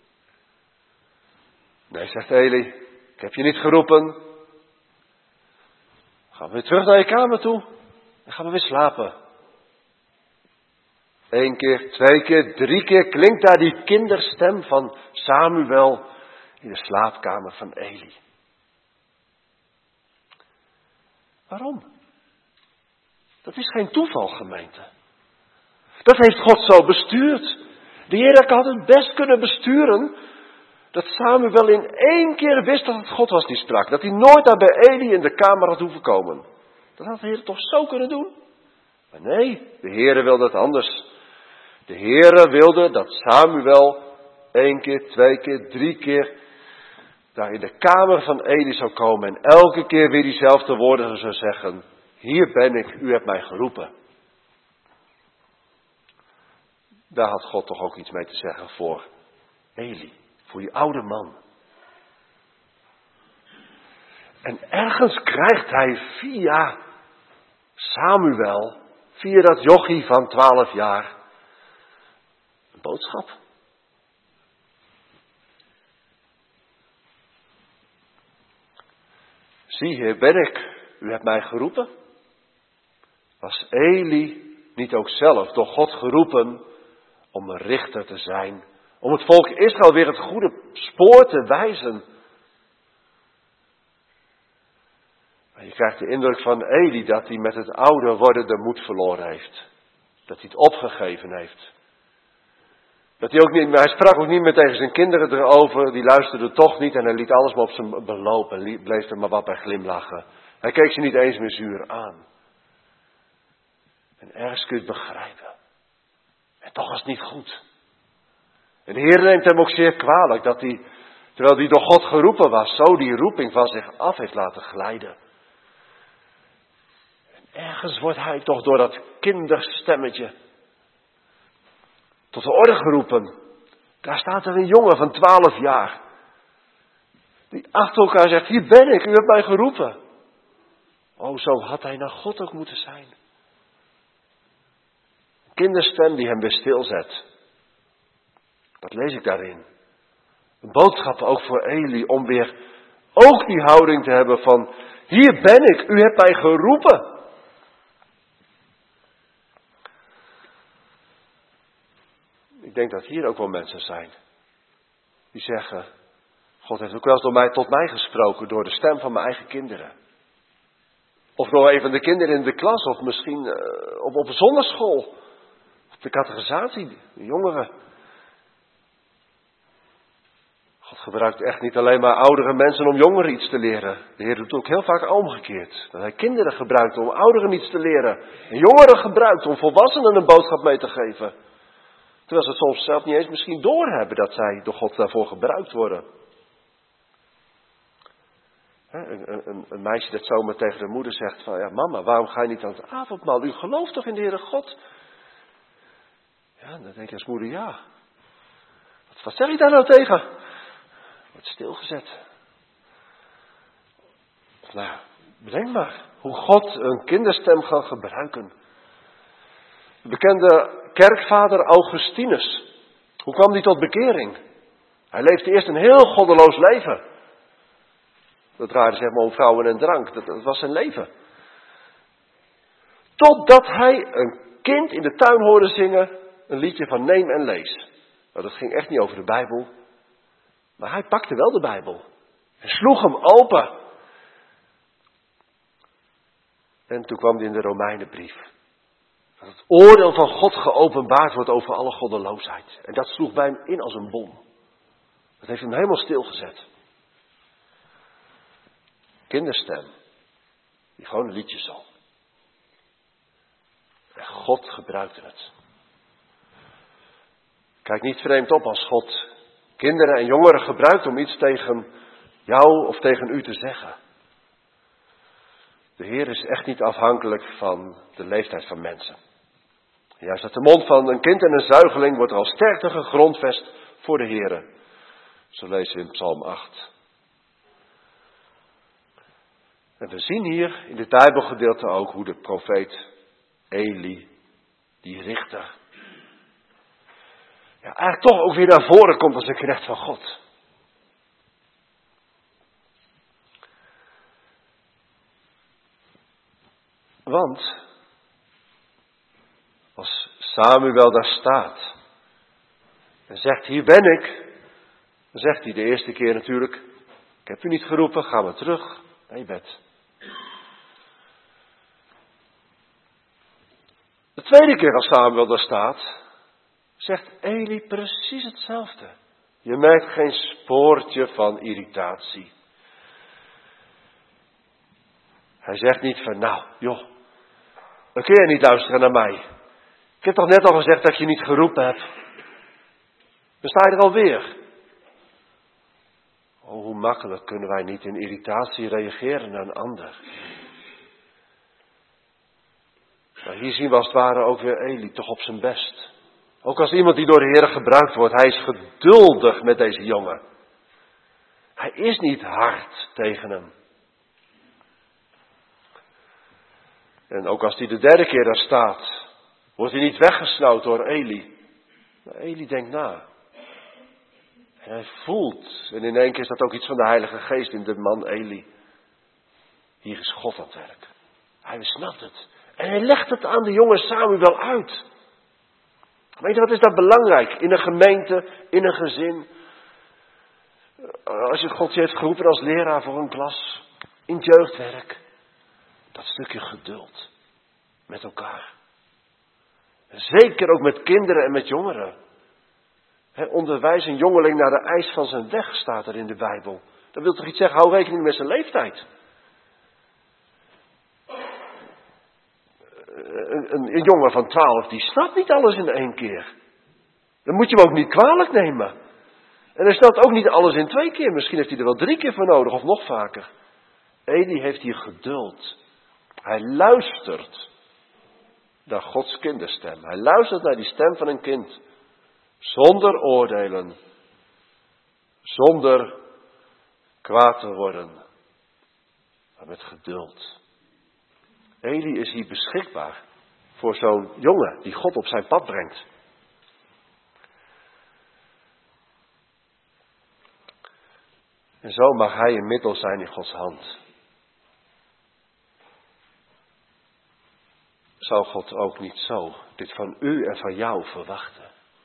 S1: Nee, zegt Eli, ik heb je niet geroepen. Gaan we weer terug naar je kamer toe. Dan gaan we weer slapen. Eén keer, twee keer, drie keer klinkt daar die kinderstem van Samuel in de slaapkamer van Eli. Waarom? Dat is geen toeval, gemeente. Dat heeft God zo bestuurd. De Heer had het best kunnen besturen dat Samuel in één keer wist dat het God was die sprak. Dat hij nooit daar bij Eli in de kamer had hoeven komen. Dat had de Heer toch zo kunnen doen? Maar nee, de Heer wilde het anders. De Heer wilde dat Samuel één keer, twee keer, drie keer daar in de kamer van Eli zou komen. En elke keer weer diezelfde woorden zou zeggen. Hier ben ik, u hebt mij geroepen. Daar had God toch ook iets mee te zeggen voor Eli. Voor die oude man. En ergens krijgt hij via Samuel, via dat jochie van twaalf jaar, een boodschap. Zie, hier ben ik, u hebt mij geroepen. Was Eli niet ook zelf door God geroepen om een richter te zijn? Om het volk Israël weer het goede spoor te wijzen. Maar je krijgt de indruk van Eli dat hij met het ouder worden de moed verloren heeft. Dat hij het opgegeven heeft. Dat hij ook niet, hij sprak ook niet meer tegen zijn kinderen erover. Die luisterden toch niet en hij liet alles maar op zijn belopen. Bleef er maar wat bij glimlachen. Hij keek ze niet eens meer zuur aan. En ergens kun je het begrijpen. En toch was het niet goed. En de Heer neemt hem ook zeer kwalijk dat hij, terwijl hij door God geroepen was, zo die roeping van zich af heeft laten glijden. En ergens wordt hij toch door dat kinderstemmetje tot de orde geroepen. Daar staat er een jongen van twaalf jaar. Die achter elkaar zegt, hier ben ik, u hebt mij geroepen. Oh, zo had hij naar God ook moeten zijn. Een kinderstem die hem weer stilzet. Wat lees ik daarin? Een boodschap ook voor Eli om weer ook die houding te hebben van, hier ben ik, u hebt mij geroepen. Ik denk dat hier ook wel mensen zijn die zeggen, God heeft ook wel eens door mij, tot mij gesproken door de stem van mijn eigen kinderen. Of door een van de kinderen in de klas, of misschien uh, op, op een zonderschool, op de catechisatie, de jongeren. God gebruikt echt niet alleen maar oudere mensen om jongeren iets te leren. De Heer doet ook heel vaak omgekeerd. Dat hij kinderen gebruikt om ouderen iets te leren. En jongeren gebruikt om volwassenen een boodschap mee te geven. Terwijl ze het soms zelf niet eens misschien doorhebben dat zij door God daarvoor gebruikt worden. Een, een, een meisje dat zomaar tegen de moeder zegt van, ja mama, waarom ga je niet aan het avondmaal? U gelooft toch in de Heere God? Ja, dan denk je als moeder, ja. Wat, wat zeg je daar nou tegen? Wordt stilgezet. Nou, bedenk maar hoe God een kinderstem kan gebruiken. De bekende kerkvader Augustinus. Hoe kwam hij tot bekering? Hij leefde eerst een heel goddeloos leven. Dat draaide zeg maar om vrouwen en drank. Dat, dat was zijn leven. Totdat hij een kind in de tuin hoorde zingen een liedje van neem en lees. Nou, dat ging echt niet over de Bijbel. Maar hij pakte wel de Bijbel. En sloeg hem open. En toen kwam hij in de Romeinenbrief. Dat het oordeel van God geopenbaard wordt over alle goddeloosheid. En dat sloeg bij hem in als een bom. Dat heeft hem helemaal stilgezet. Kinderstem. Die gewoon een liedje zong. En God gebruikte het. Kijk niet vreemd op als God kinderen en jongeren gebruikt om iets tegen jou of tegen u te zeggen. De Heer is echt niet afhankelijk van de leeftijd van mensen. Juist uit de mond van een kind en een zuigeling wordt er al sterkte gegrondvest voor de Heer. Zo lezen we in Psalm acht. En we zien hier in dit Bijbelgedeelte ook hoe de profeet Eli, die richter, ja, eigenlijk toch ook weer naar voren komt als een knecht van God. Want als Samuel daar staat en zegt, hier ben ik, dan zegt hij de eerste keer natuurlijk, ik heb u niet geroepen, ga maar terug naar je bed. De tweede keer als Samuel daar staat, zegt Eli precies hetzelfde. Je merkt geen spoortje van irritatie. Hij zegt niet van, nou joh, dan kun je niet luisteren naar mij. Ik heb toch net al gezegd dat ik je niet geroepen heb. Dan sta je er alweer. Oh, hoe makkelijk kunnen wij niet in irritatie reageren naar een ander. Maar hier zien we als het ware ook weer Eli toch op zijn best. Ook als iemand die door de Heer gebruikt wordt, hij is geduldig met deze jongen. Hij is niet hard tegen hem. En ook als hij de derde keer daar staat, wordt hij niet weggesnauwd door Eli. Maar Eli denkt na. En hij voelt, en in één keer is dat ook iets van de Heilige Geest in de man Eli. Hier is God aan het werk. Hij snapt het. En hij legt het aan de jonge Samuel uit. Weet je, wat is dat belangrijk? In een gemeente, in een gezin. Als je God je heeft geroepen als leraar voor een klas. In het jeugdwerk. Dat stukje geduld. Met elkaar. Zeker ook met kinderen en met jongeren. He, onderwijs een jongeling naar de eis van zijn weg, staat er in de Bijbel. Dat wil toch iets zeggen, hou rekening met zijn leeftijd. Een, een, een jongen van twaalf, die snapt niet alles in één keer. Dan moet je hem ook niet kwalijk nemen. En hij snapt ook niet alles in twee keer. Misschien heeft hij er wel drie keer voor nodig, of nog vaker. Eli heeft hier geduld. Hij luistert naar Gods kinderstem. Hij luistert naar die stem van een kind. Zonder oordelen. Zonder kwaad te worden. Maar met geduld. Eli is hier beschikbaar voor zo'n jongen die God op zijn pad brengt. En zo mag hij een middel zijn in Gods hand. Zou God ook niet zo dit van u en van jou verwachten?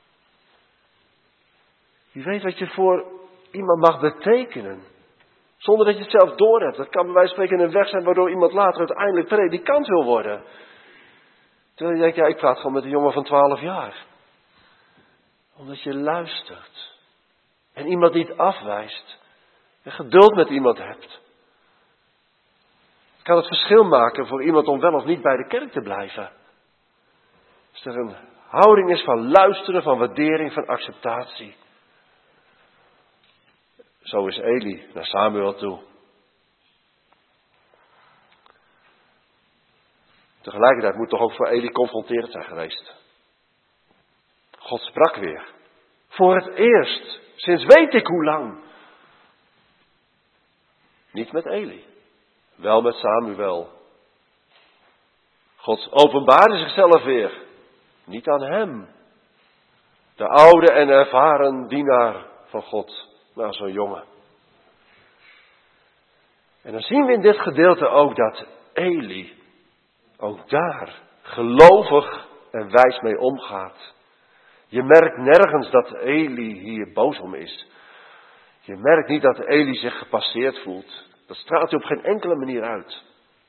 S1: Je weet wat je voor iemand mag betekenen. Zonder dat je het zelf doorhebt. Dat kan bij wijze van spreken een weg zijn waardoor iemand later uiteindelijk predikant wil worden. Terwijl je denkt, ja, ik praat gewoon met een jongen van twaalf jaar. Omdat je luistert. En iemand niet afwijst. En geduld met iemand hebt. Het kan het verschil maken voor iemand om wel of niet bij de kerk te blijven. Als er een houding is van luisteren, van waardering, van acceptatie. Zo is Eli naar Samuel toe. Tegelijkertijd moet toch ook voor Eli confronterend zijn geweest. God sprak weer. Voor het eerst, sinds weet ik hoe lang. Niet met Eli, wel met Samuel. God openbaarde zichzelf weer, niet aan hem. De oude en ervaren dienaar van God, maar zo'n jongen. En dan zien we in dit gedeelte ook dat Eli ook daar gelovig en wijs mee omgaat. Je merkt nergens dat Eli hier boos om is. Je merkt niet dat Eli zich gepasseerd voelt. Dat straalt hij op geen enkele manier uit.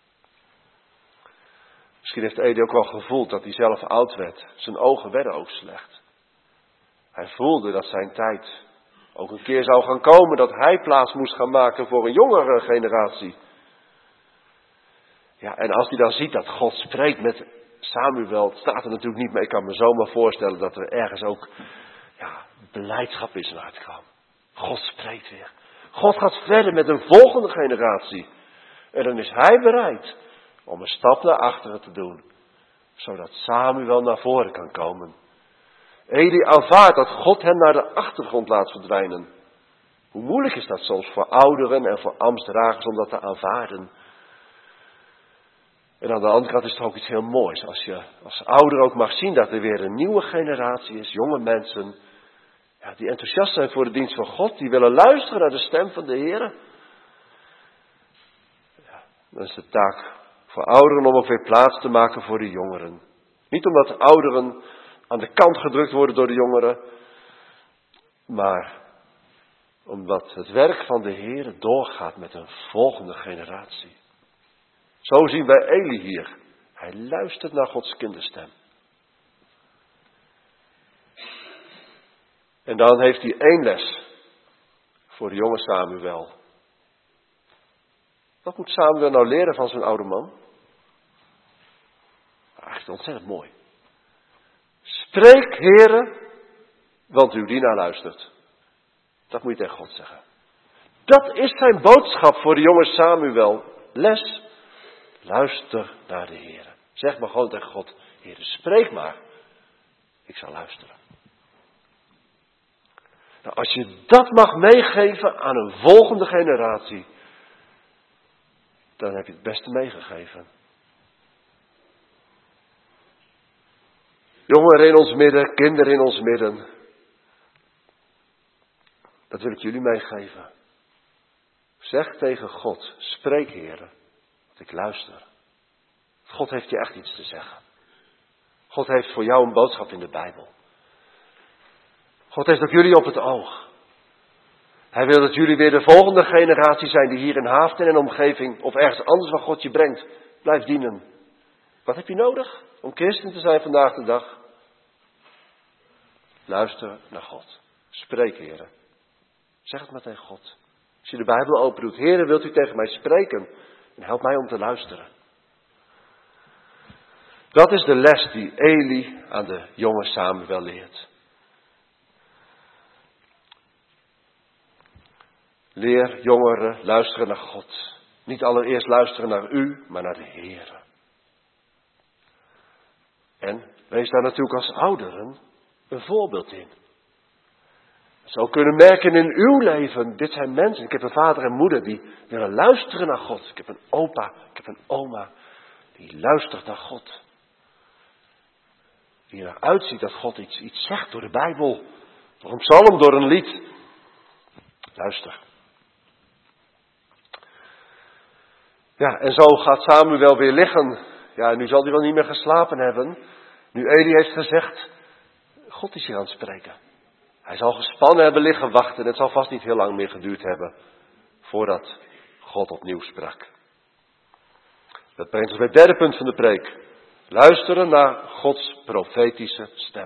S1: Misschien heeft Eli ook wel gevoeld dat hij zelf oud werd. Zijn ogen werden ook slecht. Hij voelde dat zijn tijd ook een keer zou gaan komen dat hij plaats moest gaan maken voor een jongere generatie. Ja, en als hij dan ziet dat God spreekt met Samuel, het staat er natuurlijk niet, maar ik kan me zomaar voorstellen dat er ergens ook ja, blijdschap in zijn hart kwam. God spreekt weer. God gaat verder met een volgende generatie. En dan is hij bereid om een stap naar achteren te doen, zodat Samuel naar voren kan komen. Eli aanvaardt dat God hem naar de achtergrond laat verdwijnen. Hoe moeilijk is dat soms voor ouderen en voor ambtsdragers om dat te aanvaarden. En aan de andere kant is het ook iets heel moois. Als je als ouder ook mag zien dat er weer een nieuwe generatie is, jonge mensen, ja, die enthousiast zijn voor de dienst van God, die willen luisteren naar de stem van de Heer. Ja, dan is de taak voor ouderen om ook weer plaats te maken voor de jongeren. Niet omdat de ouderen aan de kant gedrukt worden door de jongeren, maar omdat het werk van de Heer doorgaat met een volgende generatie. Zo zien wij Eli hier. Hij luistert naar Gods kinderstem. En dan heeft hij één les voor de jonge Samuel. Wat moet Samuel nou leren van zijn oude man? Eigenlijk ontzettend mooi. Spreek, Heere, want uw dienaar luistert. Dat moet je tegen God zeggen. Dat is zijn boodschap voor de jonge Samuel. Les, luister naar de Heere. Zeg maar gewoon tegen God, Heere, spreek maar. Ik zal luisteren. Nou, als je dat mag meegeven aan een volgende generatie, dan heb je het beste meegegeven. Jongeren in ons midden, kinderen in ons midden. Dat wil ik jullie meegeven. Zeg tegen God, spreek Heere, dat ik luister. God heeft je echt iets te zeggen. God heeft voor jou een boodschap in de Bijbel. God heeft ook jullie op het oog. Hij wil dat jullie weer de volgende generatie zijn die hier in Haaften en omgeving of ergens anders waar God je brengt, blijft dienen. Wat heb je nodig om christen te zijn vandaag de dag? Luister naar God. Spreek, Heere. Zeg het maar tegen God. Als je de Bijbel open doet, Heere, wilt u tegen mij spreken? En help mij om te luisteren. Dat is de les die Eli aan de jonge Samuel leert. Leer jongeren luisteren naar God. Niet allereerst luisteren naar u, maar naar de Heere. En wees daar natuurlijk als ouderen een voorbeeld in. Zo kunnen merken in uw leven, dit zijn mensen, ik heb een vader en moeder die willen luisteren naar God. Ik heb een opa, ik heb een oma die luistert naar God. Die er uitziet dat God iets, iets zegt door de Bijbel, door een psalm, door een lied. Luister. Ja, en zo gaat Samuel weer liggen. Ja, nu zal hij wel niet meer geslapen hebben. Nu Eli heeft gezegd, God is hier aan het spreken. Hij zal gespannen hebben liggen wachten. Het zal vast niet heel lang meer geduurd hebben voordat God opnieuw sprak. Dat brengt ons bij het derde punt van de preek. Luisteren naar Gods profetische stem.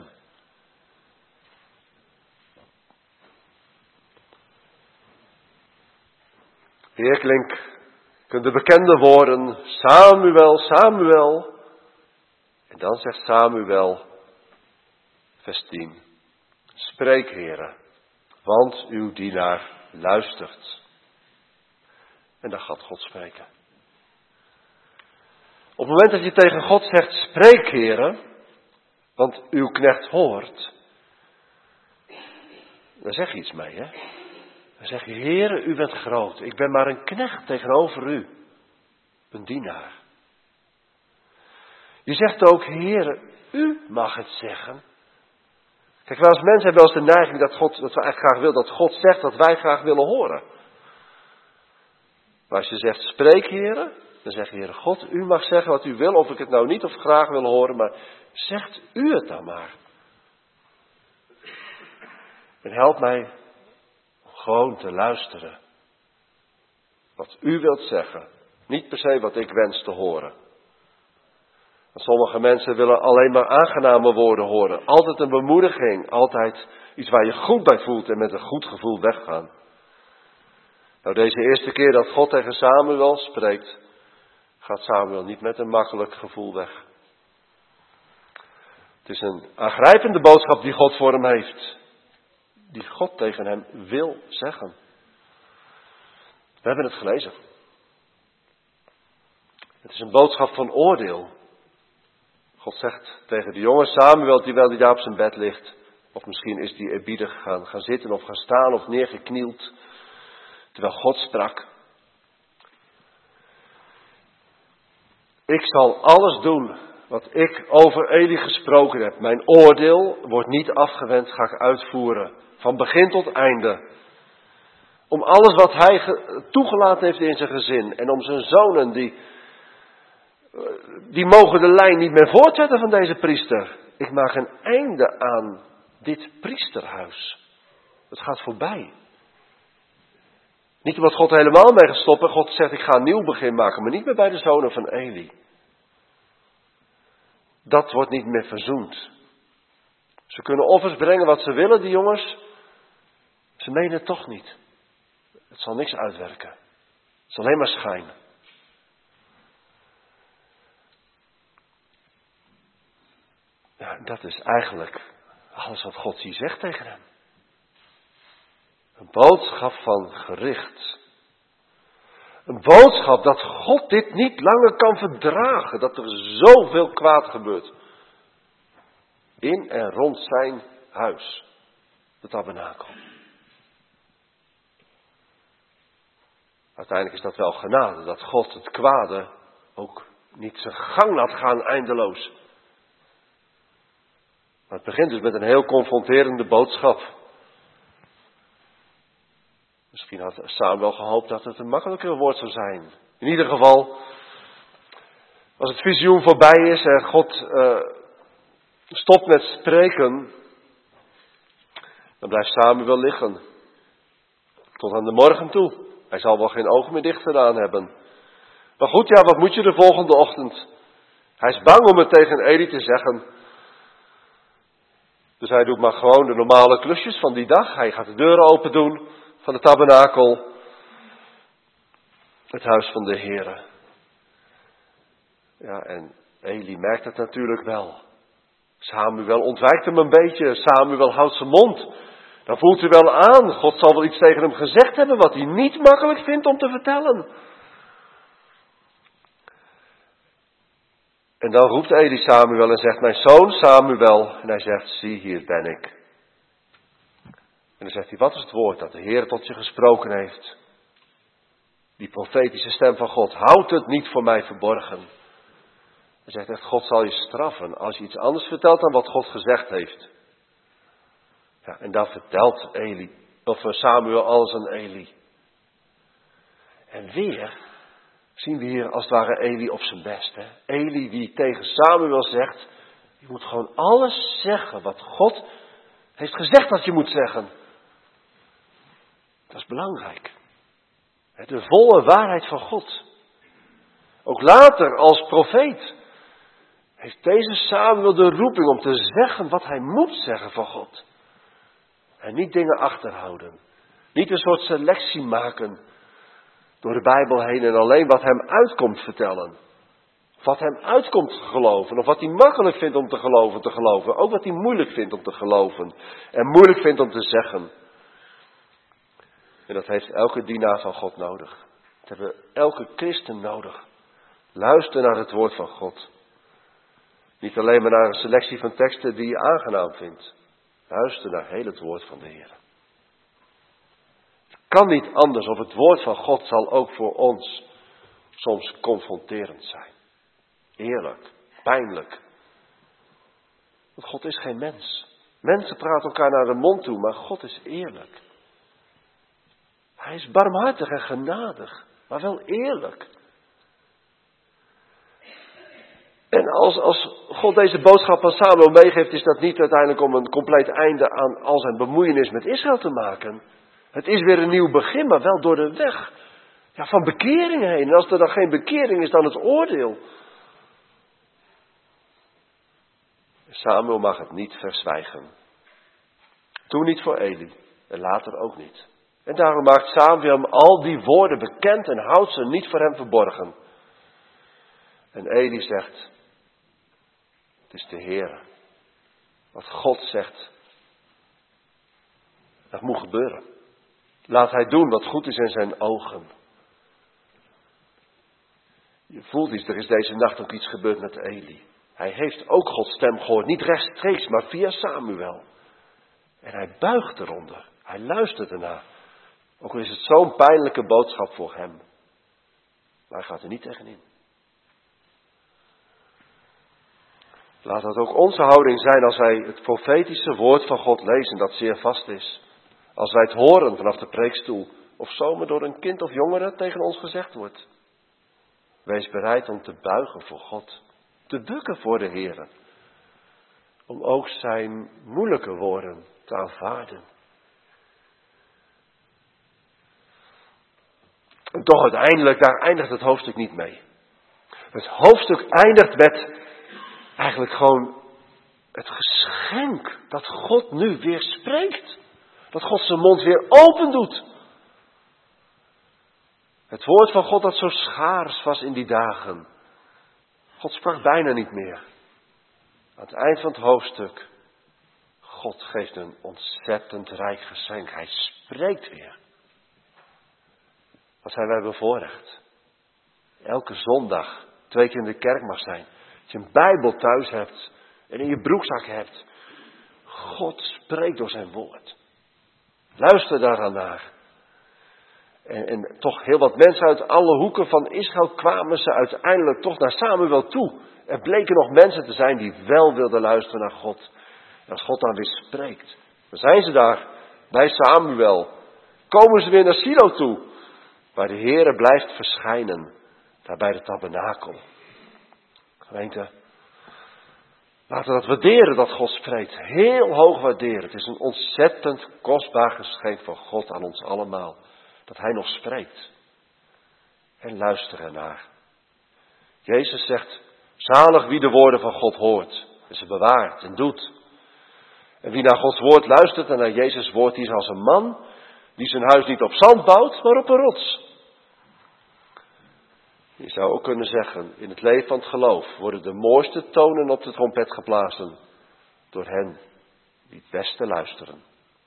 S1: Hier klinkt de bekende woorden, Samuel, Samuel. En dan zegt Samuel, vers tien. Spreek, Heere, want uw dienaar luistert. En dan gaat God spreken. Op het moment dat je tegen God zegt, spreek, Heere, want uw knecht hoort, daar zeg je iets mee, hè? Dan zeg je, Heere, u bent groot. Ik ben maar een knecht tegenover u. Een dienaar. Je zegt ook, Heere, u mag het zeggen. Kijk, wij als mensen hebben wel eens de neiging dat God, dat we eigenlijk graag willen dat God zegt wat wij graag willen horen. Maar als je zegt, spreek, Heere, dan zeg je, Heere God, u mag zeggen wat u wil, of ik het nou niet of graag wil horen, maar zegt u het dan maar. En help mij gewoon te luisteren. Wat u wilt zeggen. Niet per se wat ik wens te horen. Want sommige mensen willen alleen maar aangename woorden horen. Altijd een bemoediging. Altijd iets waar je goed bij voelt en met een goed gevoel weggaan. Nou, deze eerste keer dat God tegen Samuel spreekt, gaat Samuel niet met een makkelijk gevoel weg. Het is een aangrijpende boodschap die God voor hem heeft. Die God tegen hem wil zeggen. We hebben het gelezen. Het is een boodschap van oordeel. God zegt tegen de jonge Samuel, terwijl hij daar op zijn bed ligt. Of misschien is hij eerbiedig gaan, gaan zitten of gaan staan of neergeknield. Terwijl God sprak. Ik zal alles doen wat ik over Eli gesproken heb. Mijn oordeel wordt niet afgewend, ga ik uitvoeren. Van begin tot einde. Om alles wat hij toegelaten heeft in zijn gezin. En om zijn zonen, die, die mogen de lijn niet meer voortzetten van deze priester. Ik maak een einde aan dit priesterhuis. Het gaat voorbij. Niet omdat God er helemaal mee gaat stoppen. God zegt, ik ga een nieuw begin maken. Maar niet meer bij de zonen van Eli. Dat wordt niet meer verzoend. Ze kunnen offers brengen wat ze willen, die jongens. Ze menen het toch niet. Het zal niks uitwerken. Het zal alleen maar schijnen. Ja, dat is eigenlijk alles wat God hier zegt tegen hem. Een boodschap van gericht. Een boodschap dat God dit niet langer kan verdragen. Dat er zoveel kwaad gebeurt. In en rond zijn huis. De tabernakel. Uiteindelijk is dat wel genade. Dat God het kwade ook niet zijn gang laat gaan eindeloos. Maar het begint dus met een heel confronterende boodschap. Misschien had Samuel gehoopt dat het een makkelijker woord zou zijn. In ieder geval, als het visioen voorbij is en God uh, stopt met spreken, dan blijft Samuel liggen. Tot aan de morgen toe. Hij zal wel geen ogen meer dicht gedaan hebben. Maar goed, ja, wat moet je de volgende ochtend? Hij is bang om het tegen Eli te zeggen. Dus hij doet maar gewoon de normale klusjes van die dag. Hij gaat de deuren open doen van de tabernakel. Het huis van de Heere. Ja, en Eli merkt het natuurlijk wel. Samuel ontwijkt hem een beetje. Samuel houdt zijn mond. Dan voelt hij wel aan. God zal wel iets tegen hem gezegd hebben wat hij niet makkelijk vindt om te vertellen. En dan roept Eli Samuel en zegt, mijn zoon Samuel. En hij zegt, zie, hier ben ik. En dan zegt hij, wat is het woord dat de Heer tot je gesproken heeft? Die profetische stem van God, houd het niet voor mij verborgen. Hij zegt echt, God zal je straffen als je iets anders vertelt dan wat God gezegd heeft. Ja, en dan vertelt Eli, of Samuel alles aan Eli. En weer zien we hier als het ware Eli op zijn best. Hè? Eli die tegen Samuel zegt, je moet gewoon alles zeggen wat God heeft gezegd dat je moet zeggen. Dat is belangrijk. De volle waarheid van God. Ook later als profeet heeft deze Samuel de roeping om te zeggen wat hij moet zeggen van God. En niet dingen achterhouden. Niet een soort selectie maken door de Bijbel heen en alleen wat hem uitkomt vertellen. Of wat hem uitkomt te geloven. Of wat hij makkelijk vindt om te geloven, te geloven. Ook wat hij moeilijk vindt om te geloven. En moeilijk vindt om te zeggen. En dat heeft elke dienaar van God nodig. Dat hebben elke christen nodig. Luister naar het woord van God. Niet alleen maar naar een selectie van teksten die je aangenaam vindt. Luister naar heel het woord van de Heer. kan niet anders, of het woord van God zal ook voor ons soms confronterend zijn. Eerlijk, pijnlijk. Want God is geen mens. Mensen praten elkaar naar de mond toe, maar God is eerlijk. Hij is barmhartig en genadig, maar wel eerlijk. En als, als God deze boodschap aan Samuel meegeeft, is dat niet uiteindelijk om een compleet einde aan al zijn bemoeienis met Israël te maken. Het is weer een nieuw begin, maar wel door de weg ja, van bekering heen. En als er dan geen bekering is, dan het oordeel. Samuel mag het niet verzwijgen. Toen niet voor Eli en later ook niet. En daarom maakt Samuel hem al die woorden bekend en houdt ze niet voor hem verborgen. En Eli zegt, het is de Heer. Wat God zegt, dat moet gebeuren. Laat hij doen wat goed is in zijn ogen. Je voelt iets, er is deze nacht ook iets gebeurd met Eli. Hij heeft ook Gods stem gehoord, niet rechtstreeks, maar via Samuel. En hij buigt eronder, hij luistert ernaar. Ook al is het zo'n pijnlijke boodschap voor hem. Maar hij gaat er niet tegenin. Laat dat ook onze houding zijn als wij het profetische woord van God lezen, dat zeer vast is. Als wij het horen vanaf de preekstoel, of zomaar door een kind of jongere tegen ons gezegd wordt. Wees bereid om te buigen voor God, te bukken voor de Heer. Om ook zijn moeilijke woorden te aanvaarden. En toch uiteindelijk, daar eindigt het hoofdstuk niet mee. Het hoofdstuk eindigt met eigenlijk gewoon het geschenk dat God nu weer spreekt. Dat God zijn mond weer open doet. Het woord van God dat zo schaars was in die dagen. God sprak bijna niet meer. Aan het eind van het hoofdstuk. God geeft een ontzettend rijk geschenk. Hij spreekt weer. Wat zijn wij bevoorrecht. Elke zondag twee keer in de kerk mag zijn. Als je een Bijbel thuis hebt en in je broekzak hebt. God spreekt door zijn woord. Luister daar naar. En, en toch heel wat mensen uit alle hoeken van Israël kwamen ze uiteindelijk toch naar Samuel toe. Er bleken nog mensen te zijn die wel wilden luisteren naar God. En als God dan weer spreekt, dan zijn ze daar bij Samuel. Komen ze weer naar Silo toe, waar de Heere blijft verschijnen, daar bij de tabernakel. Gemeente, laten we dat waarderen dat God spreekt. Heel hoog waarderen. Het is een ontzettend kostbaar geschenk van God aan ons allemaal. Dat hij nog spreekt. En luister ernaar. Jezus zegt, zalig wie de woorden van God hoort. En ze bewaart en doet. En wie naar Gods woord luistert en naar Jezus' woord, die is als een man die zijn huis niet op zand bouwt, maar op een rots. Je zou ook kunnen zeggen, in het leven van het geloof worden de mooiste tonen op de trompet geblazen door hen die het beste luisteren.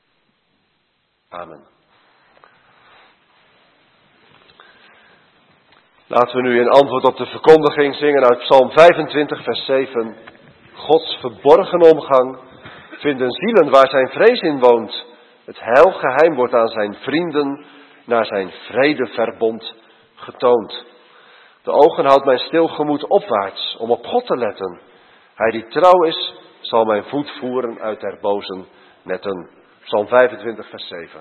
S1: Amen. Laten we nu in antwoord op de verkondiging zingen uit Psalm vijfentwintig vers zeven. Gods verborgen omgang vinden zielen waar zijn vrees in woont. Het heilgeheim wordt aan zijn vrienden naar zijn vredeverbond getoond. De ogen houdt mijn stil gemoed opwaarts om op God te letten. Hij die trouw is, zal mijn voet voeren uit der bozen netten. Psalm vijfentwintig vers zeven.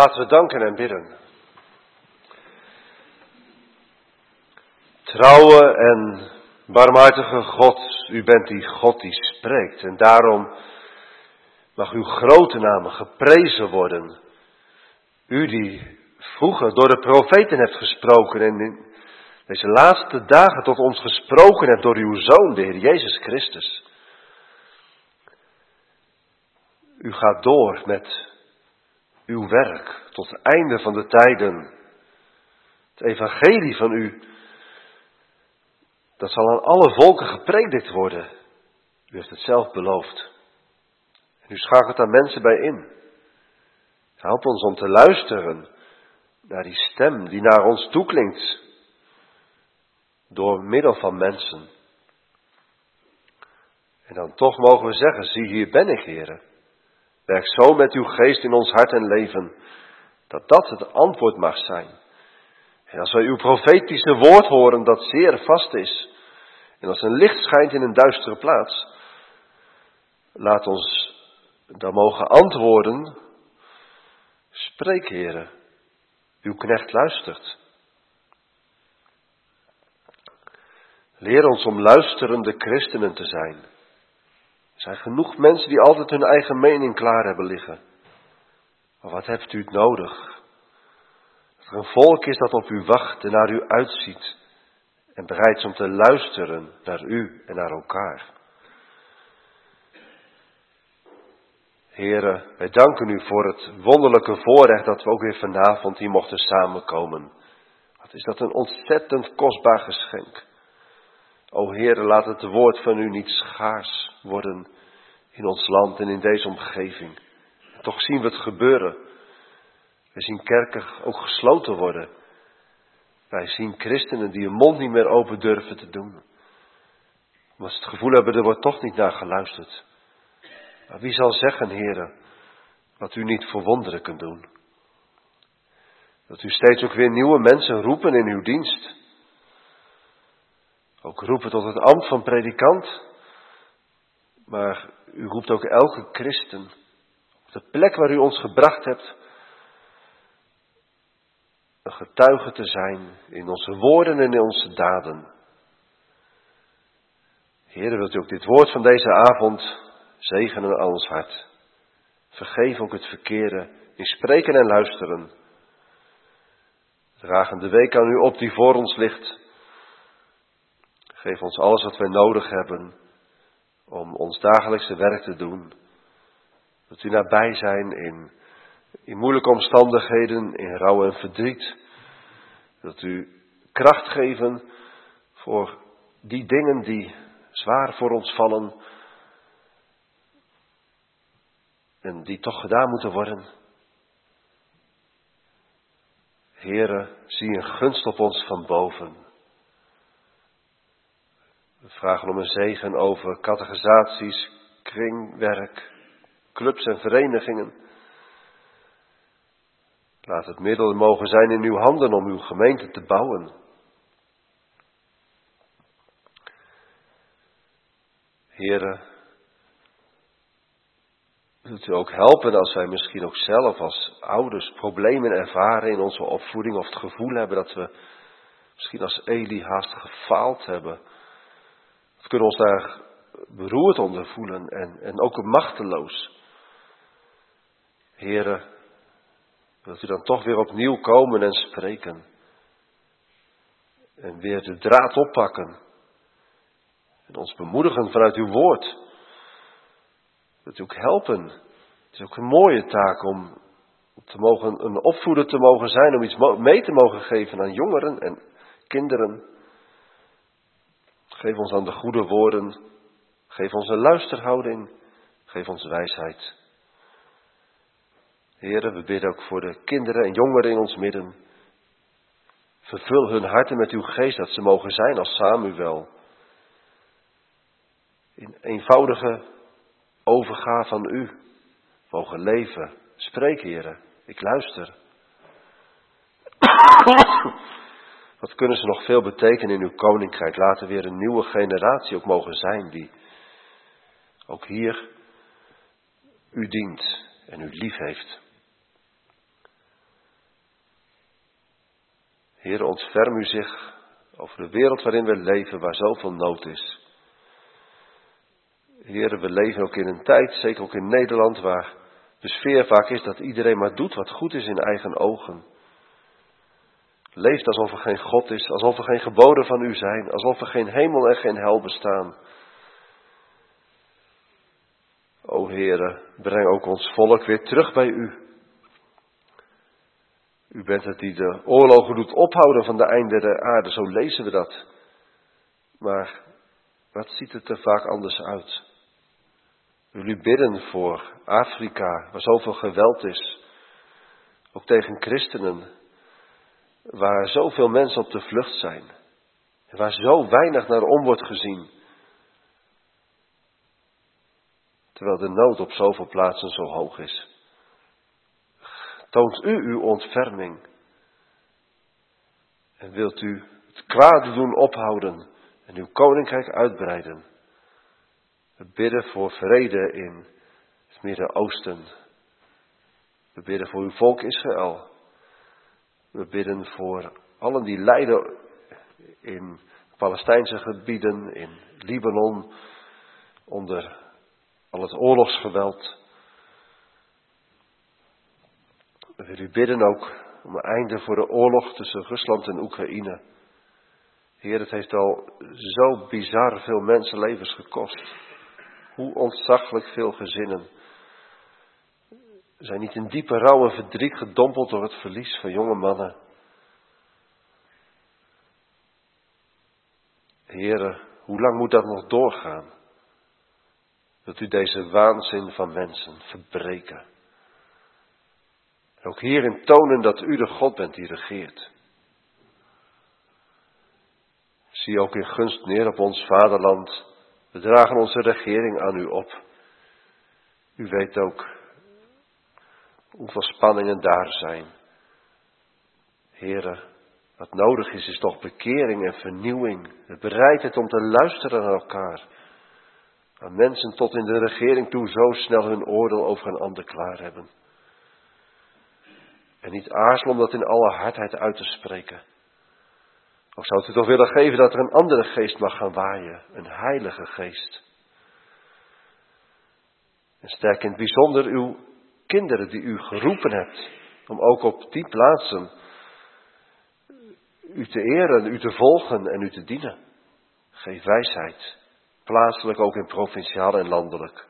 S1: Laten we danken en bidden. Trouwe en barmhartige God, u bent die God die spreekt. En daarom mag uw grote naam geprezen worden. U die vroeger door de profeten hebt gesproken en in deze laatste dagen tot ons gesproken hebt door uw Zoon, de Heer Jezus Christus. U gaat door met uw werk tot het einde van de tijden. Het evangelie van u, dat zal aan alle volken gepredikt worden. U heeft het zelf beloofd. En u schakelt daar mensen bij in. Help ons om te luisteren naar die stem die naar ons toeklinkt. Door middel van mensen. En dan toch mogen we zeggen, zie hier ben ik, Heere. Werk zo met uw geest in ons hart en leven, dat dat het antwoord mag zijn. En als wij uw profetische woord horen dat zeer vast is, en als een licht schijnt in een duistere plaats, laat ons dan mogen antwoorden, spreek, Heere, uw knecht luistert. Leer ons om luisterende christenen te zijn. Er zijn genoeg mensen die altijd hun eigen mening klaar hebben liggen. Maar wat hebt u het nodig? Dat er een volk is dat op u wacht en naar u uitziet. En bereid is om te luisteren naar u en naar elkaar. Here, wij danken u voor het wonderlijke voorrecht dat we ook weer vanavond hier mochten samenkomen. Wat is dat een ontzettend kostbaar geschenk. O Heere, laat het woord van u niet schaars worden in ons land en in deze omgeving. En toch zien we het gebeuren. We zien kerken ook gesloten worden. Wij zien christenen die hun mond niet meer open durven te doen. Omdat ze het gevoel hebben, er wordt toch niet naar geluisterd. Maar wie zal zeggen, Heere, wat u niet voor wonderen kunt doen? Dat u steeds ook weer nieuwe mensen roepen in uw dienst. Ook roepen tot het ambt van predikant. Maar u roept ook elke christen op de plek waar u ons gebracht hebt. Een getuige te zijn in onze woorden en in onze daden. Heere, wilt u ook dit woord van deze avond zegenen aan ons hart. Vergeef ook het verkeerde in spreken en luisteren. Dragen de week aan u op die voor ons ligt. Geef ons alles wat wij nodig hebben om ons dagelijkse werk te doen. Dat u nabij zijn in, in moeilijke omstandigheden, in rouw en verdriet. Dat u kracht geven voor die dingen die zwaar voor ons vallen. En die toch gedaan moeten worden. Heere, zie een gunst op ons van boven. We vragen om een zegen over catechisaties, kringwerk, clubs en verenigingen. Laat het middel mogen zijn in uw handen om uw gemeente te bouwen. Heere, wilt u ook helpen als wij misschien ook zelf als ouders problemen ervaren in onze opvoeding of het gevoel hebben dat we misschien als Eli haast gefaald hebben. We kunnen ons daar beroerd onder voelen en, en ook machteloos. Heere, wilt u dan toch weer opnieuw komen en spreken. En weer de draad oppakken. En ons bemoedigen vanuit uw woord. Wilt u ook helpen. Het is ook een mooie taak om te mogen, een opvoeder te mogen zijn. Om iets mee te mogen geven aan jongeren en kinderen. Geef ons dan de goede woorden. Geef ons een luisterhouding. Geef ons wijsheid. Heren, we bidden ook voor de kinderen en jongeren in ons midden. Vervul hun harten met uw geest, dat ze mogen zijn als Samuel. In eenvoudige overgave van u mogen leven. Spreek, Heren, ik luister. Wat kunnen ze nog veel betekenen in uw koninkrijk? Laten we weer een nieuwe generatie ook mogen zijn die ook hier u dient en u lief heeft. Heere, ontferm u zich over de wereld waarin we leven, waar zoveel nood is. Heere, we leven ook in een tijd, zeker ook in Nederland, waar de sfeer vaak is dat iedereen maar doet wat goed is in eigen ogen. Leeft alsof er geen God is, alsof er geen geboden van u zijn, alsof er geen hemel en geen hel bestaan. O Heere, breng ook ons volk weer terug bij u. U bent het die de oorlogen doet ophouden van de einde der aarde, zo lezen we dat. Maar wat ziet het er vaak anders uit? We willen u bidden voor Afrika, waar zoveel geweld is. Ook tegen christenen, waar zoveel mensen op de vlucht zijn. En waar zo weinig naar om wordt gezien. Terwijl de nood op zoveel plaatsen zo hoog is. Toont u uw ontferming. En wilt u het kwade doen ophouden en uw koninkrijk uitbreiden. We bidden voor vrede in het Midden-Oosten. We bidden voor uw volk Israël. We bidden voor allen die lijden in Palestijnse gebieden, in Libanon, onder al het oorlogsgeweld. We willen u bidden ook om een einde voor de oorlog tussen Rusland en Oekraïne. Heer, het heeft al zo bizar veel mensenlevens gekost. Hoe ontzaglijk veel gezinnen zijn niet in diepe rouw en verdriet gedompeld door het verlies van jonge mannen. Heere, hoe lang moet dat nog doorgaan? Wilt u deze waanzin van mensen verbreken? En ook hierin tonen dat u de God bent die regeert. Zie ook in gunst neer op ons vaderland. We dragen onze regering aan u op. U weet ook hoeveel spanningen daar zijn. Heere, wat nodig is, is toch bekering en vernieuwing. De bereidheid om te luisteren naar elkaar. Aan mensen tot in de regering toe zo snel hun oordeel over een ander klaar hebben. En niet aarzelen om dat in alle hardheid uit te spreken. Of zou u toch willen geven dat er een andere geest mag gaan waaien. Een heilige geest. En sterk in het bijzonder uw kinderen die u geroepen hebt. Om ook op die plaatsen u te eren, u te volgen en u te dienen. Geef wijsheid. Plaatselijk ook in provinciaal en landelijk.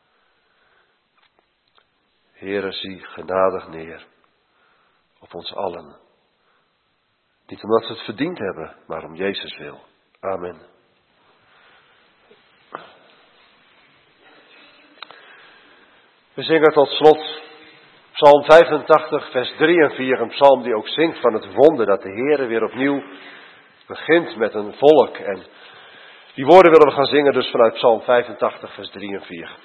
S1: Heere, zie genadig neer op ons allen. Niet omdat we het verdiend hebben, maar om Jezus wil. Amen. We zingen tot slot Psalm vijfentachtig, vers drie en vier. Een psalm die ook zingt van het wonder dat de Heere weer opnieuw begint met een volk. En die woorden willen we gaan zingen dus vanuit Psalm vijfentachtig, vers drie en vier.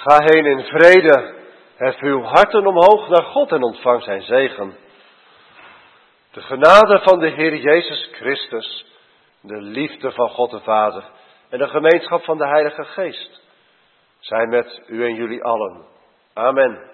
S1: Ga heen in vrede. Hef uw harten omhoog naar God en ontvang zijn zegen. De genade van de Heer Jezus Christus, de liefde van God de Vader en de gemeenschap van de Heilige Geest zijn met u en jullie allen. Amen.